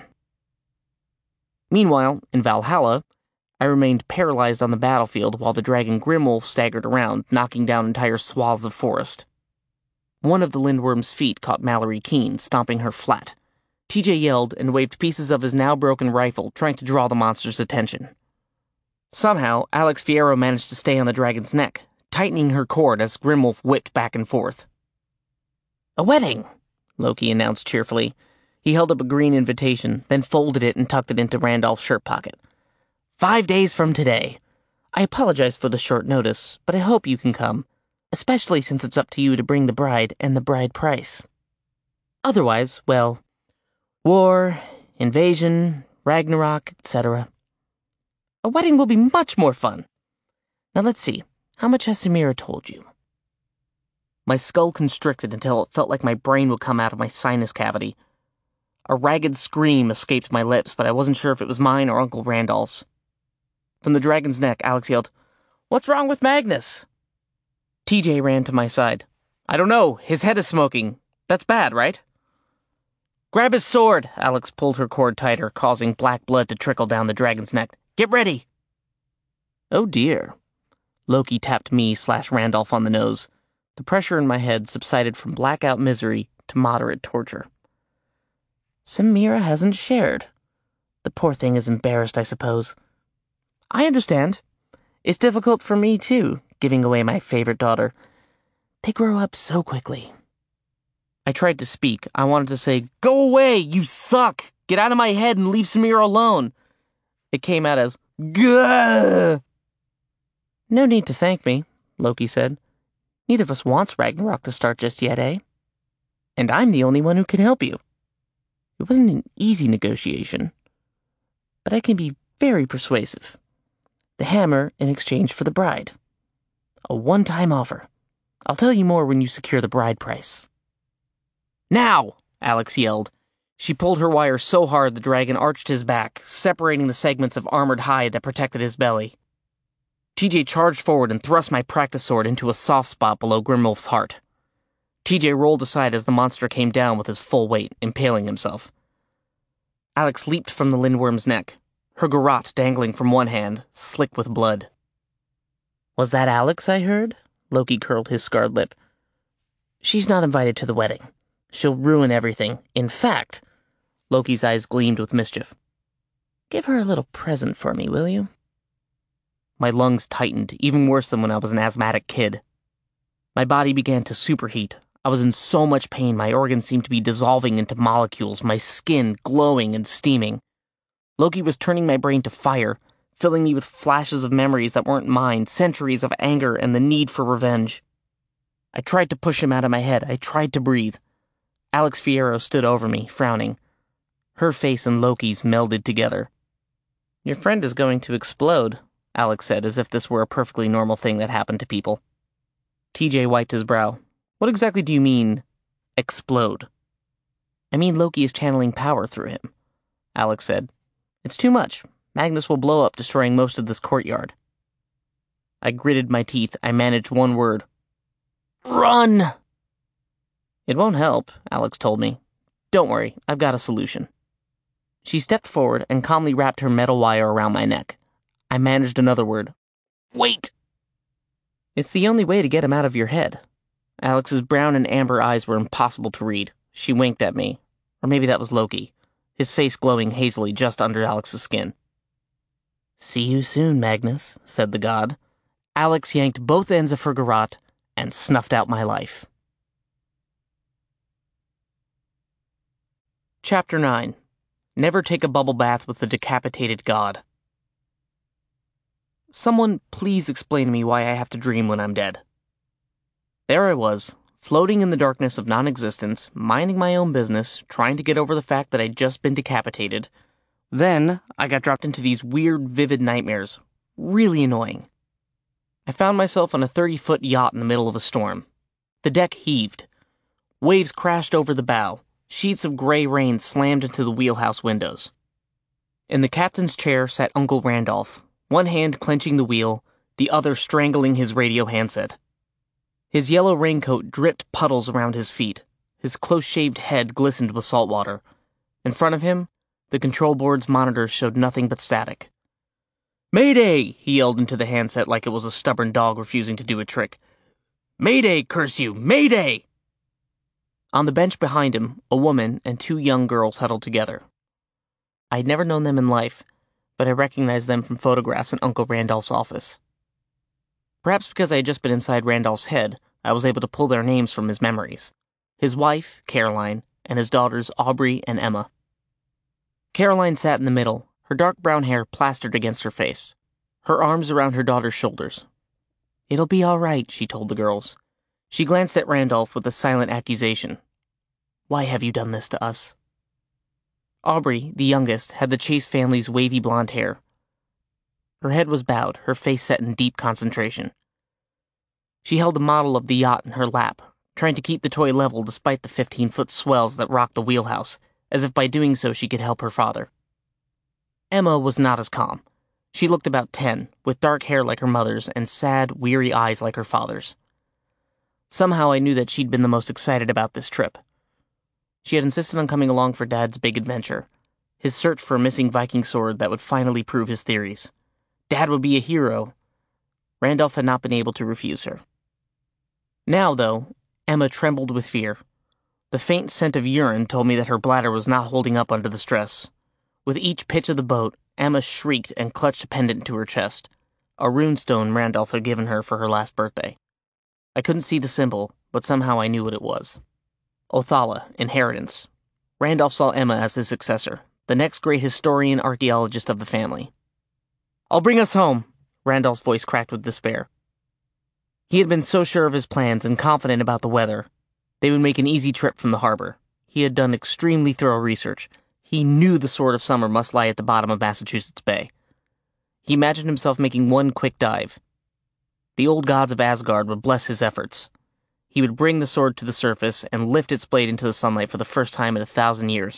Meanwhile, in Valhalla, I remained paralyzed on the battlefield while the dragon Grimwolf staggered around, knocking down entire swaths of forest. One of the Lindworm's feet caught Mallory Keene, stomping her flat. T J yelled and waved pieces of his now broken rifle, trying to draw the monster's attention. Somehow, Alex Fierro managed to stay on the dragon's neck, tightening her cord as Grimwolf whipped back and forth. "A wedding," Loki announced cheerfully. He held up a green invitation, then folded it and tucked it into Randolph's shirt pocket. "Five days from today. I apologize for the short notice, but I hope you can come, especially since it's up to you to bring the bride and the bride price. Otherwise, well, war, invasion, Ragnarok, et cetera. A wedding will be much more fun. Now let's see, how much has Samira told you?" My skull constricted until it felt like my brain would come out of my sinus cavity. A ragged scream escaped my lips, but I wasn't sure if it was mine or Uncle Randolph's. From the dragon's neck, Alex yelled, "What's wrong with Magnus?" T J ran to my side. "I don't know, his head is smoking. That's bad, right?" "Grab his sword!" Alex pulled her cord tighter, causing black blood to trickle down the dragon's neck. "Get ready!" "Oh dear." Loki tapped me slash Randolph on the nose. The pressure in my head subsided from blackout misery to moderate torture. "Samira hasn't shared. The poor thing is embarrassed, I suppose. I understand. It's difficult for me, too, giving away my favorite daughter. They grow up so quickly." I tried to speak. I wanted to say, "Go away, you suck! Get out of my head and leave Samira alone." It came out as, "Gah!" "No need to thank me," Loki said. "Neither of us wants Ragnarok to start just yet, eh? And I'm the only one who can help you. It wasn't an easy negotiation, but I can be very persuasive. The hammer in exchange for the bride. A one-time offer. I'll tell you more when you secure the bride price." "Now!" Alex yelled. She pulled her wire so hard the dragon arched his back, separating the segments of armored hide that protected his belly. T J charged forward and thrust my practice sword into a soft spot below Grimwolf's heart. T J rolled aside as the monster came down with his full weight, impaling himself. Alex leaped from the Lindworm's neck, her garrote dangling from one hand, slick with blood. "Was that Alex I heard?" Loki curled his scarred lip. "She's not invited to the wedding. She'll ruin everything. In fact," Loki's eyes gleamed with mischief, "give her a little present for me, will you?" My lungs tightened, even worse than when I was an asthmatic kid. My body began to superheat. I was in so much pain my organs seemed to be dissolving into molecules, my skin glowing and steaming. Loki was turning my brain to fire, filling me with flashes of memories that weren't mine, centuries of anger and the need for revenge. I tried to push him out of my head. I tried to breathe. Alex Fierro stood over me, frowning. Her face and Loki's melded together. Your friend is going to explode, Alex said, as if this were a perfectly normal thing that happened to people. T J wiped his brow. What exactly do you mean, explode? I mean Loki is channeling power through him, Alex said. It's too much. Magnus will blow up, destroying most of this courtyard. I gritted my teeth. I managed one word. Run! It won't help, Alex told me. Don't worry, I've got a solution. She stepped forward and calmly wrapped her metal wire around my neck. I managed another word. Wait! It's the only way to get him out of your head. Alex's brown and amber eyes were impossible to read. She winked at me. Or maybe that was Loki, his face glowing hazily just under Alex's skin. See you soon, Magnus, said the god. Alex yanked both ends of her garrote and snuffed out my life. Chapter nine. Never take a bubble bath with the decapitated god. Someone please explain to me why I have to dream when I'm dead. There I was, floating in the darkness of non-existence, minding my own business, trying to get over the fact that I'd just been decapitated. Then, I got dropped into these weird, vivid nightmares. Really annoying. I found myself on a thirty-foot yacht in the middle of a storm. The deck heaved. Waves crashed over the bow. Sheets of gray rain slammed into the wheelhouse windows. In the captain's chair sat Uncle Randolph, one hand clenching the wheel, the other strangling his radio handset. His yellow raincoat dripped puddles around his feet. His close-shaved head glistened with salt water. In front of him, the control board's monitors showed nothing but static. "Mayday!" he yelled into the handset like it was a stubborn dog refusing to do a trick. "Mayday, curse you! Mayday!" On the bench behind him, a woman and two young girls huddled together. I had never known them in life, but I recognized them from photographs in Uncle Randolph's office. Perhaps because I had just been inside Randolph's head, I was able to pull their names from his memories. His wife, Caroline, and his daughters, Aubrey and Emma. Caroline sat in the middle, her dark brown hair plastered against her face, her arms around her daughter's shoulders. "It'll be all right," she told the girls. She glanced at Randolph with a silent accusation. "Why have you done this to us?" Aubrey, the youngest, had the Chase family's wavy blonde hair. Her head was bowed, her face set in deep concentration. She held a model of the yacht in her lap, trying to keep the toy level despite the fifteen-foot swells that rocked the wheelhouse, as if by doing so she could help her father. Emma was not as calm. She looked about ten, with dark hair like her mother's and sad, weary eyes like her father's. Somehow I knew that she'd been the most excited about this trip. She had insisted on coming along for Dad's big adventure, his search for a missing Viking sword that would finally prove his theories. Dad would be a hero. Randolph had not been able to refuse her. Now, though, Emma trembled with fear. The faint scent of urine told me that her bladder was not holding up under the stress. With each pitch of the boat, Emma shrieked and clutched a pendant to her chest, a runestone Randolph had given her for her last birthday. I couldn't see the symbol, but somehow I knew what it was. Othala, inheritance. Randolph saw Emma as his successor, the next great historian-archaeologist of the family. "I'll bring us home," Randolph's voice cracked with despair. He had been so sure of his plans and confident about the weather. They would make an easy trip from the harbor. He had done extremely thorough research. He knew the Sword of Summer must lie at the bottom of Massachusetts Bay. He imagined himself making one quick dive. The old gods of Asgard would bless his efforts. He would bring the sword to the surface and lift its blade into the sunlight for the first time in a thousand years.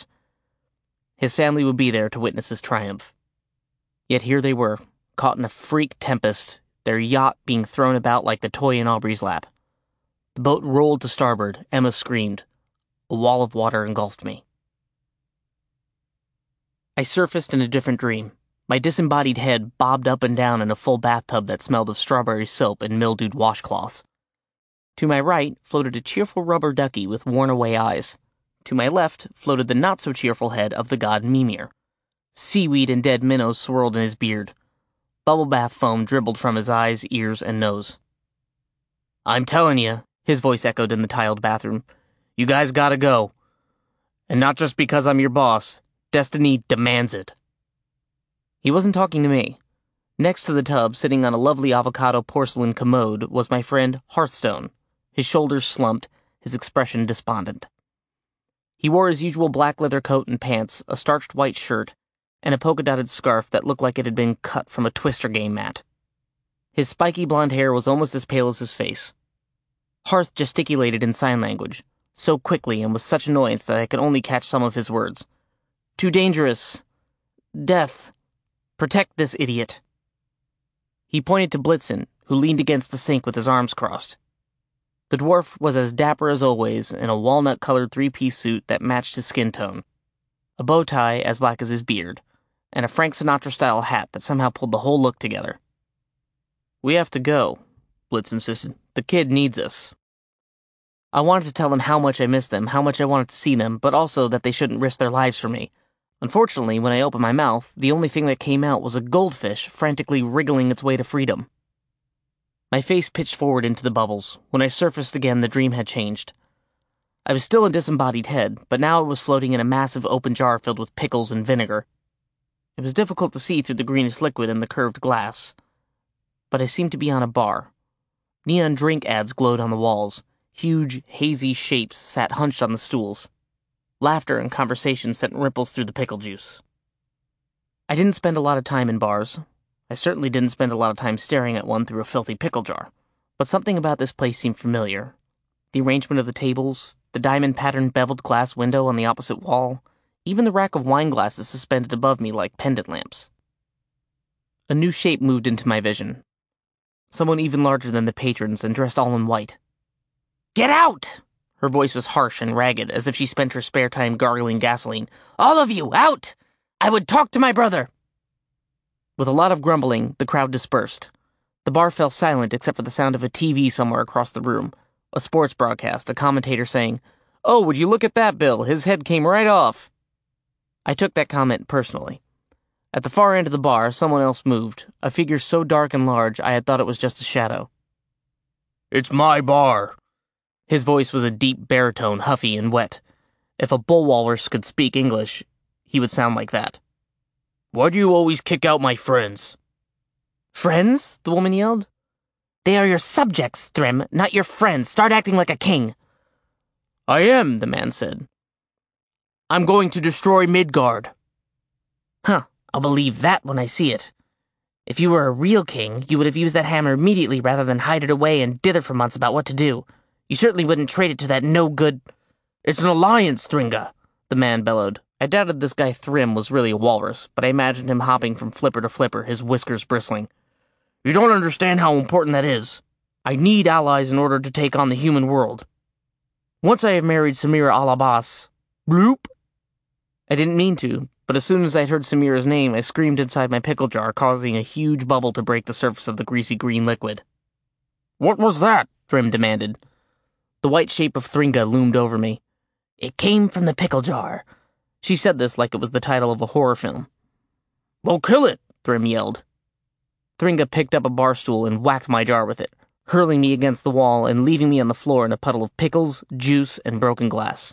His family would be there to witness his triumph. Yet here they were, caught in a freak tempest, their yacht being thrown about like the toy in Aubrey's lap. The boat rolled to starboard. Emma screamed. A wall of water engulfed me. I surfaced in a different dream. My disembodied head bobbed up and down in a full bathtub that smelled of strawberry soap and mildewed washcloths. To my right floated a cheerful rubber ducky with worn-away eyes. To my left floated the not-so-cheerful head of the god Mimir. Seaweed and dead minnows swirled in his beard. Bubble bath foam dribbled from his eyes, ears, and nose. "I'm telling you," his voice echoed in the tiled bathroom, "you guys gotta go. And not just because I'm your boss. Destiny demands it." He wasn't talking to me. Next to the tub, sitting on a lovely avocado porcelain commode, was my friend Hearthstone, his shoulders slumped, his expression despondent. He wore his usual black leather coat and pants, a starched white shirt, and a polka-dotted scarf that looked like it had been cut from a Twister game mat. His spiky blonde hair was almost as pale as his face. Hearth gesticulated in sign language, so quickly and with such annoyance that I could only catch some of his words. Too dangerous. Death. Protect this idiot. He pointed to Blitzen, who leaned against the sink with his arms crossed. The dwarf was as dapper as always in a walnut-colored three-piece suit that matched his skin tone, a bow tie as black as his beard, and a Frank Sinatra-style hat that somehow pulled the whole look together. We have to go, Blitz insisted. The kid needs us. I wanted to tell them how much I missed them, how much I wanted to see them, but also that they shouldn't risk their lives for me. Unfortunately, when I opened my mouth, the only thing that came out was a goldfish frantically wriggling its way to freedom. My face pitched forward into the bubbles. When I surfaced again, the dream had changed. I was still a disembodied head, but now it was floating in a massive open jar filled with pickles and vinegar. It was difficult to see through the greenish liquid in the curved glass. But I seemed to be on a bar. Neon drink ads glowed on the walls. Huge, hazy shapes sat hunched on the stools. Laughter and conversation sent ripples through the pickle juice. I didn't spend a lot of time in bars. I certainly didn't spend a lot of time staring at one through a filthy pickle jar. But something about this place seemed familiar. The arrangement of the tables, the diamond-patterned beveled glass window on the opposite wall, even the rack of wine glasses suspended above me like pendant lamps. A new shape moved into my vision. Someone even larger than the patrons and dressed all in white. Get out! Her voice was harsh and ragged, as if she spent her spare time gargling gasoline. All of you, out! I would talk to my brother! With a lot of grumbling, the crowd dispersed. The bar fell silent except for the sound of a T V somewhere across the room. A sports broadcast, a commentator saying, Oh, would you look at that, Bill? His head came right off. I took that comment personally. At the far end of the bar, someone else moved, a figure so dark and large I had thought it was just a shadow. It's my bar. His voice was a deep baritone, huffy and wet. If a bull walrus could speak English, he would sound like that. Why do you always kick out my friends? Friends? The woman yelled. They are your subjects, Thrym, not your friends. Start acting like a king. I am, the man said. I'm going to destroy Midgard. Huh, I'll believe that when I see it. If you were a real king, you would have used that hammer immediately rather than hide it away and dither for months about what to do. You certainly wouldn't trade it to that no-good... It's an alliance, Thringa, the man bellowed. I doubted this guy Thrym was really a walrus, but I imagined him hopping from flipper to flipper, his whiskers bristling. You don't understand how important that is. I need allies in order to take on the human world. Once I have married Samira Al-Abbas... Bloop! I didn't mean to, but as soon as I heard Samira's name, I screamed inside my pickle jar, causing a huge bubble to break the surface of the greasy green liquid. What was that? Thrym demanded. The white shape of Thringa loomed over me. It came from the pickle jar. She said this like it was the title of a horror film. Well, kill it, Thrym yelled. Thringa picked up a bar stool and whacked my jar with it, hurling me against the wall and leaving me on the floor in a puddle of pickles, juice, and broken glass.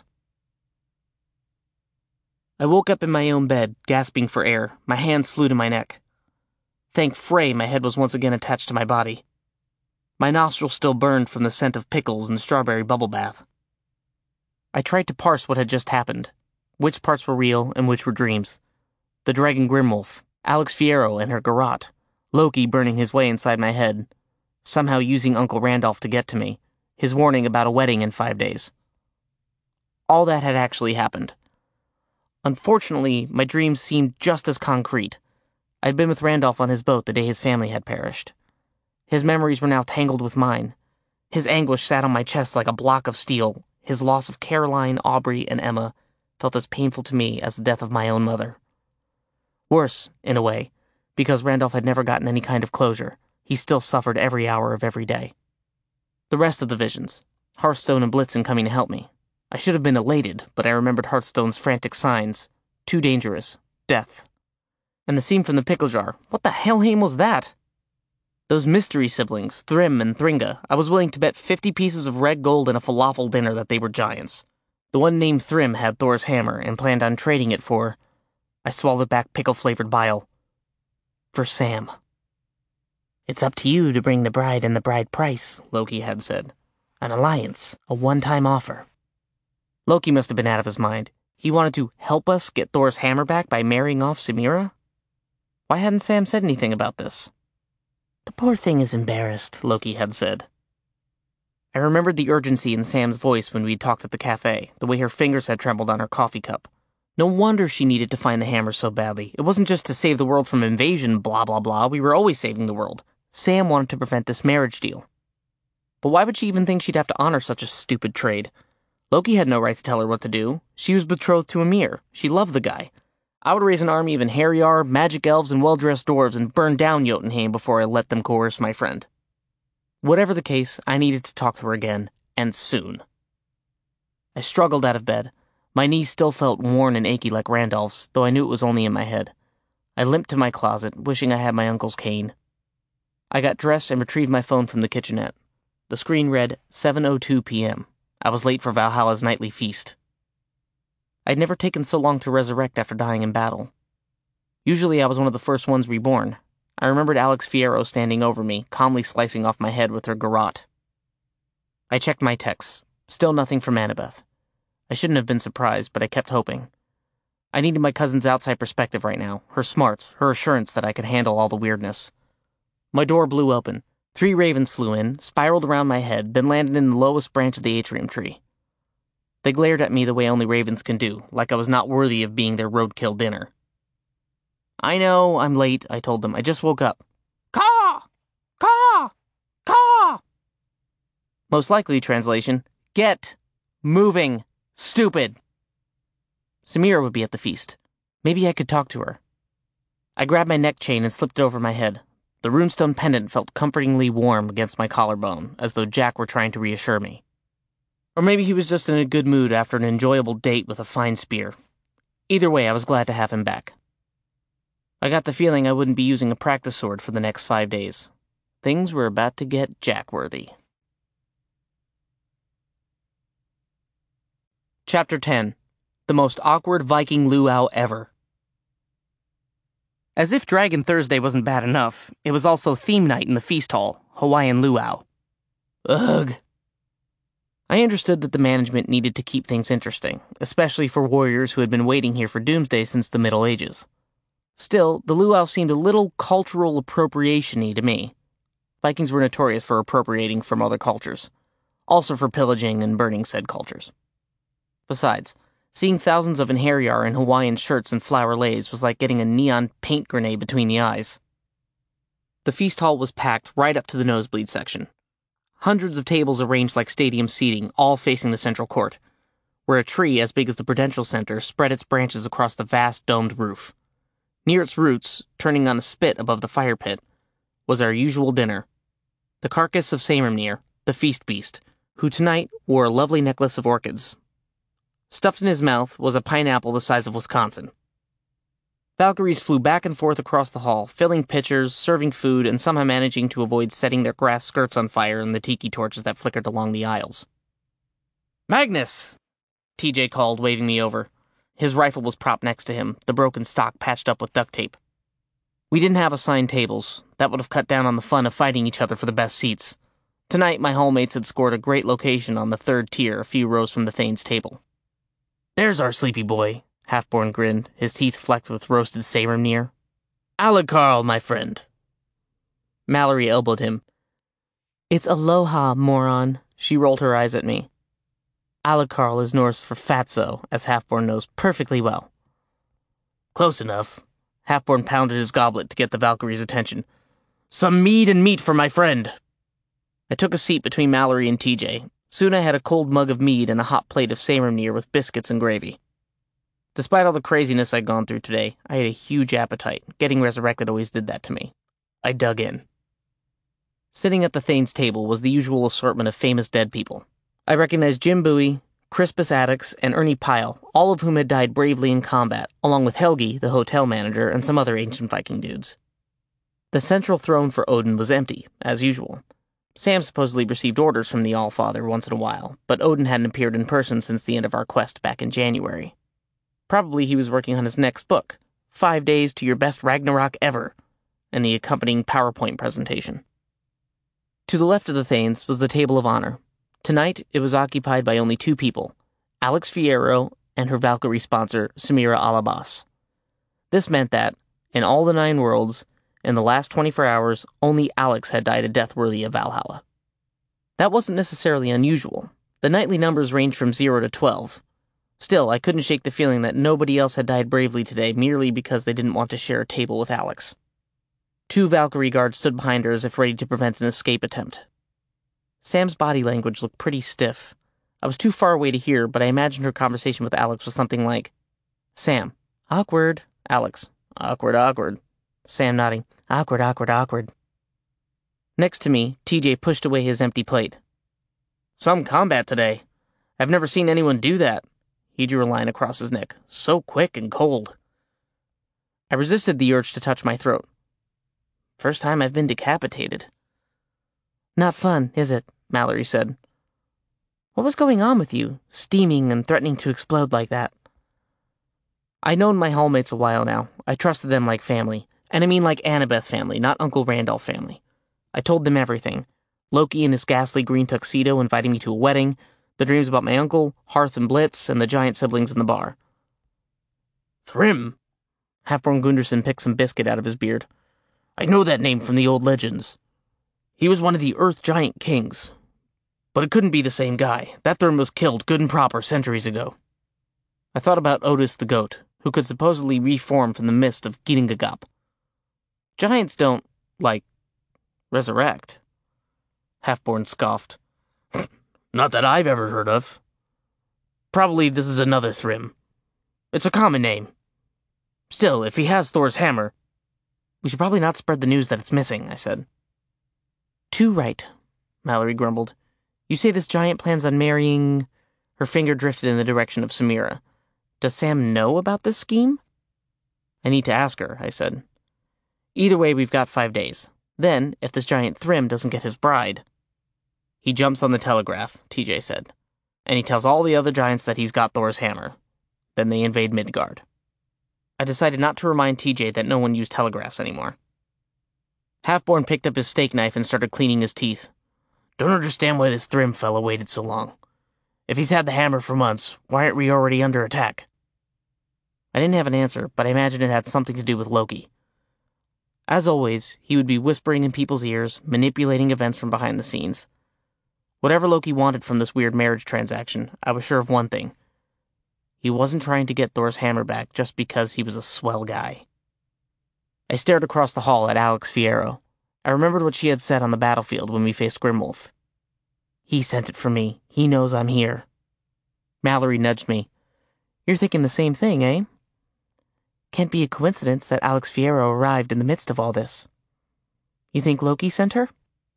I woke up in my own bed, gasping for air. My hands flew to my neck. Thank Frey, my head was once again attached to my body. My nostrils still burned from the scent of pickles and strawberry bubble bath. I tried to parse what had just happened. Which parts were real and which were dreams. The dragon Grimwolf, Alex Fierro and her garrote, Loki burning his way inside my head, somehow using Uncle Randolph to get to me, his warning about a wedding in five days. All that had actually happened. Unfortunately, my dreams seemed just as concrete. I'd been with Randolph on his boat the day his family had perished. His memories were now tangled with mine. His anguish sat on my chest like a block of steel. His loss of Caroline, Aubrey, and Emma felt as painful to me as the death of my own mother. Worse, in a way, because Randolph had never gotten any kind of closure. He still suffered every hour of every day. The rest of the visions, Hearthstone and Blitzen coming to help me. I should have been elated, but I remembered Hearthstone's frantic signs. Too dangerous. Death. And the scene from the pickle jar. What the hellheim was that? Those mystery siblings, Thrym and Thringa, I was willing to bet fifty pieces of red gold and a falafel dinner that they were giants. The one named Thrym had Thor's hammer and planned on trading it for... I swallowed back pickle-flavored bile. For Sam. It's up to you to bring the bride and the bride price, Loki had said. An alliance. A one-time offer. Loki must have been out of his mind. He wanted to help us get Thor's hammer back by marrying off Samira? Why hadn't Sam said anything about this? The poor thing is embarrassed, Loki had said. I remembered the urgency in Sam's voice when we'd talked at the cafe, the way her fingers had trembled on her coffee cup. No wonder she needed to find the hammer so badly. It wasn't just to save the world from invasion, blah blah blah. We were always saving the world. Sam wanted to prevent this marriage deal. But why would she even think she'd have to honor such a stupid trade? Loki had no right to tell her what to do. She was betrothed to Ymir. She loved the guy. I would raise an army of Einherjar, magic elves, and well-dressed dwarves and burn down Jotunheim before I let them coerce my friend. Whatever the case, I needed to talk to her again, and soon. I struggled out of bed. My knees still felt worn and achy like Randolph's, though I knew it was only in my head. I limped to my closet, wishing I had my uncle's cane. I got dressed and retrieved my phone from the kitchenette. The screen read seven oh two p.m. I was late for Valhalla's nightly feast. I'd never taken so long to resurrect after dying in battle. Usually I was one of the first ones reborn. I remembered Alex Fierro standing over me, calmly slicing off my head with her garrote. I checked my texts. Still nothing from Annabeth. I shouldn't have been surprised, but I kept hoping. I needed my cousin's outside perspective right now, her smarts, her assurance that I could handle all the weirdness. My door blew open. Three ravens flew in, spiraled around my head, then landed in the lowest branch of the atrium tree. They glared at me the way only ravens can do, like I was not worthy of being their roadkill dinner. I know, I'm late, I told them. I just woke up. Caw! Caw! Caw! Most likely translation, get moving, stupid. Samira would be at the feast. Maybe I could talk to her. I grabbed my neck chain and slipped it over my head. The runestone pendant felt comfortingly warm against my collarbone, as though Jack were trying to reassure me. Or maybe he was just in a good mood after an enjoyable date with a fine spear. Either way, I was glad to have him back. I got the feeling I wouldn't be using a practice sword for the next five days. Things were about to get Jack-worthy. Chapter ten. The most awkward Viking luau ever. As if Dragon Thursday wasn't bad enough, it was also theme night in the feast hall, Hawaiian luau. Ugh. I understood that the management needed to keep things interesting, especially for warriors who had been waiting here for Doomsday since the Middle Ages. Still, the luau seemed a little cultural appropriation-y to me. Vikings were notorious for appropriating from other cultures, also for pillaging and burning said cultures. Besides, seeing thousands of Einherjar in Hawaiian shirts and flower leis was like getting a neon paint grenade between the eyes. The feast hall was packed right up to the nosebleed section. Hundreds of tables arranged like stadium seating, all facing the central court, where a tree as big as the Prudential Center spread its branches across the vast domed roof. Near its roots, turning on a spit above the fire pit, was our usual dinner. The carcass of Saemrimnir, the feast beast, who tonight wore a lovely necklace of orchids. Stuffed in his mouth was a pineapple the size of Wisconsin. Valkyries flew back and forth across the hall, filling pitchers, serving food, and somehow managing to avoid setting their grass skirts on fire in the tiki torches that flickered along the aisles. Magnus! T J called, waving me over. His rifle was propped next to him, the broken stock patched up with duct tape. We didn't have assigned tables. That would have cut down on the fun of fighting each other for the best seats. Tonight, my hallmates had scored a great location on the third tier, a few rows from the Thane's table. There's our sleepy boy, Halfborn grinned, his teeth flecked with roasted Saemrimnir. Alucard, my friend. Mallory elbowed him. It's aloha, moron. She rolled her eyes at me. Alucard is Norse for fatso, as Halfborn knows perfectly well. Close enough. Halfborn pounded his goblet to get the Valkyrie's attention. Some mead and meat for my friend. I took a seat between Mallory and T J. Soon I had a cold mug of mead and a hot plate of Saemrimnir with biscuits and gravy. Despite all the craziness I'd gone through today, I had a huge appetite. Getting resurrected always did that to me. I dug in. Sitting at the Thane's table was the usual assortment of famous dead people. I recognized Jim Bowie, Crispus Attucks, and Ernie Pyle, all of whom had died bravely in combat, along with Helgi, the hotel manager, and some other ancient Viking dudes. The central throne for Odin was empty, as usual. Sam supposedly received orders from the Allfather once in a while, but Odin hadn't appeared in person since the end of our quest back in January. Probably he was working on his next book, Five Days to Your Best Ragnarok Ever, and the accompanying PowerPoint presentation. To the left of the Thanes was the Table of Honor. Tonight, it was occupied by only two people, Alex Fierro and her Valkyrie sponsor, Samira Al-Abbas. This meant that, in all the nine worlds, in the last twenty-four hours, only Alex had died a death worthy of Valhalla. That wasn't necessarily unusual. The nightly numbers ranged from zero to twelve. Still, I couldn't shake the feeling that nobody else had died bravely today merely because they didn't want to share a table with Alex. Two Valkyrie guards stood behind her as if ready to prevent an escape attempt. Sam's body language looked pretty stiff. I was too far away to hear, but I imagined her conversation with Alex was something like, "Sam, awkward." Alex, "Awkward, awkward." Sam nodding, "Awkward, awkward, awkward." Next to me, T J pushed away his empty plate. "Some combat today. I've never seen anyone do that." He drew a line across his neck. "So quick and cold." I resisted the urge to touch my throat. "First time I've been decapitated." "Not fun, is it?" Mallory said. "What was going on with you, steaming and threatening to explode like that?" I'd known my hallmates a while now. I trusted them like family. And I mean like Annabeth family, not Uncle Randolph family. I told them everything. Loki in his ghastly green tuxedo inviting me to a wedding, the dreams about my uncle, Hearth and Blitz, and the giant siblings in the bar. "Thrym?" Halfborn Gunderson picked some biscuit out of his beard. "I know that name from the old legends. He was one of the Earth Giant Kings. But it couldn't be the same guy. That Thrym was killed good and proper centuries ago." I thought about Otis the goat, who could supposedly reform from the mist of Ginnungagap. Giants don't, like, resurrect. Halfborn scoffed. "Not that I've ever heard of. Probably this is another Thrym. It's a common name. Still, if he has Thor's hammer..." "We should probably not spread the news that it's missing," I said. "Too right," Mallory grumbled. "You say this giant plans on marrying..." Her finger drifted in the direction of Samira. "Does Sam know about this scheme?" "I need to ask her," I said. "Either way, we've got five days. Then, if this giant Thrym doesn't get his bride..." "He jumps on the telegraph," T J said. "And he tells all the other giants that he's got Thor's hammer. Then they invade Midgard." I decided not to remind T J that no one used telegraphs anymore. Halfborn picked up his steak knife and started cleaning his teeth. "Don't understand why this Thrym fella waited so long. If he's had the hammer for months, why aren't we already under attack?" I didn't have an answer, but I imagined it had something to do with Loki. As always, he would be whispering in people's ears, manipulating events from behind the scenes. Whatever Loki wanted from this weird marriage transaction, I was sure of one thing. He wasn't trying to get Thor's hammer back just because he was a swell guy. I stared across the hall at Alex Fierro. I remembered what she had said on the battlefield when we faced Grimwolf. "He sent it for me. He knows I'm here." Mallory nudged me. "You're thinking the same thing, eh? Can't be a coincidence that Alex Fierro arrived in the midst of all this. You think Loki sent her?"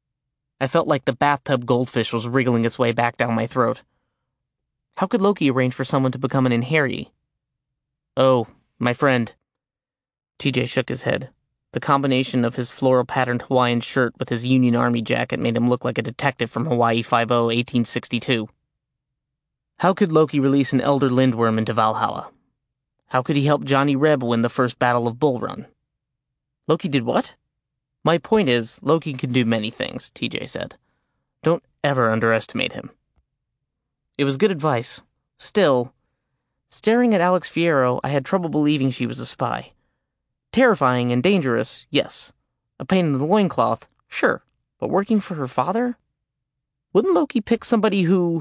I felt like the bathtub goldfish was wriggling its way back down my throat. How could Loki arrange for someone to become an Inheri? "Oh, my friend." T J shook his head. The combination of his floral-patterned Hawaiian shirt with his Union Army jacket made him look like a detective from Hawaii Five-O, eighteen sixty-two. How could Loki release an Elder Lindworm into Valhalla? How could he help Johnny Reb win the first Battle of Bull Run? Loki did what? My point is, Loki can do many things, T J said. Don't ever underestimate him. It was good advice. Still, staring at Alex Fierro, I had trouble believing she was a spy. Terrifying and dangerous, yes. A pain in the loincloth, sure. But working for her father? Wouldn't Loki pick somebody who...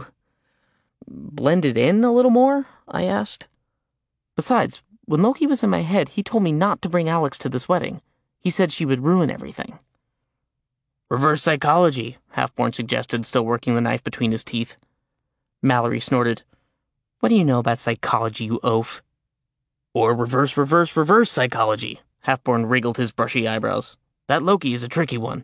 blended in a little more? I asked. Besides, when Loki was in my head, he told me not to bring Alex to this wedding. He said she would ruin everything. Reverse psychology, Halfborn suggested, still working the knife between his teeth. Mallory snorted. What do you know about psychology, you oaf? Or reverse, reverse, reverse psychology. Halfborn wriggled his brushy eyebrows. That Loki is a tricky one.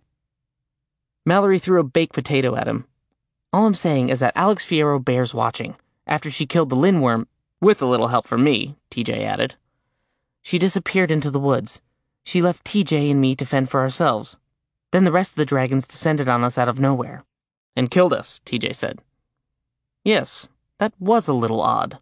Mallory threw a baked potato at him. All I'm saying is that Alex Fierro bears watching. After she killed the Lindworm, with a little help from me, T J added. She disappeared into the woods. She left T J and me to fend for ourselves. Then the rest of the dragons descended on us out of nowhere. And killed us, T J said. Yes, that was a little odd.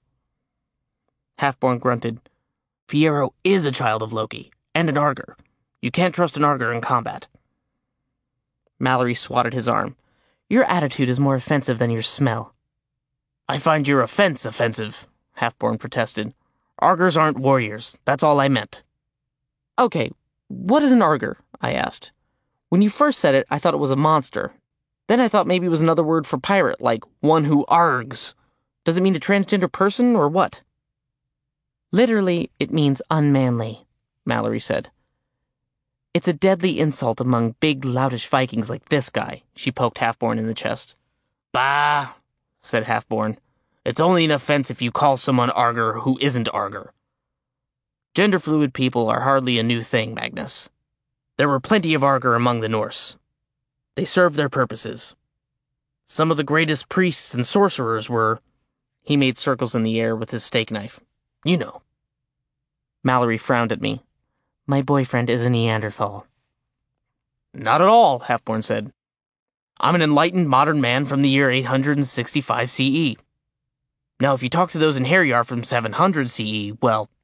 Halfborn grunted. Fierro is a child of Loki, and an Arger. You can't trust an Arger in combat. Mallory swatted his arm. Your attitude is more offensive than your smell. I find your offense offensive, Halfborn protested. Argers aren't warriors, that's all I meant. Okay, what is an Arger? I asked. When you first said it, I thought it was a monster. Then I thought maybe it was another word for pirate, like one who args. Does it mean a transgender person, or what? Literally, it means unmanly, Mallory said. It's a deadly insult among big, loutish Vikings like this guy, she poked Halfborn in the chest. Bah, said Halfborn. It's only an offense if you call someone Arger who isn't Arger. Gender-fluid people are hardly a new thing, Magnus. There were plenty of Arger among the Norse. They served their purposes. Some of the greatest priests and sorcerers were... He made circles in the air with his steak knife. You know. Mallory frowned at me. My boyfriend is a Neanderthal. Not at all, Halfborn said. I'm an enlightened modern man from the year eight hundred sixty-five C E. Now, if you talk to those in Harryar from seven hundred C E, well,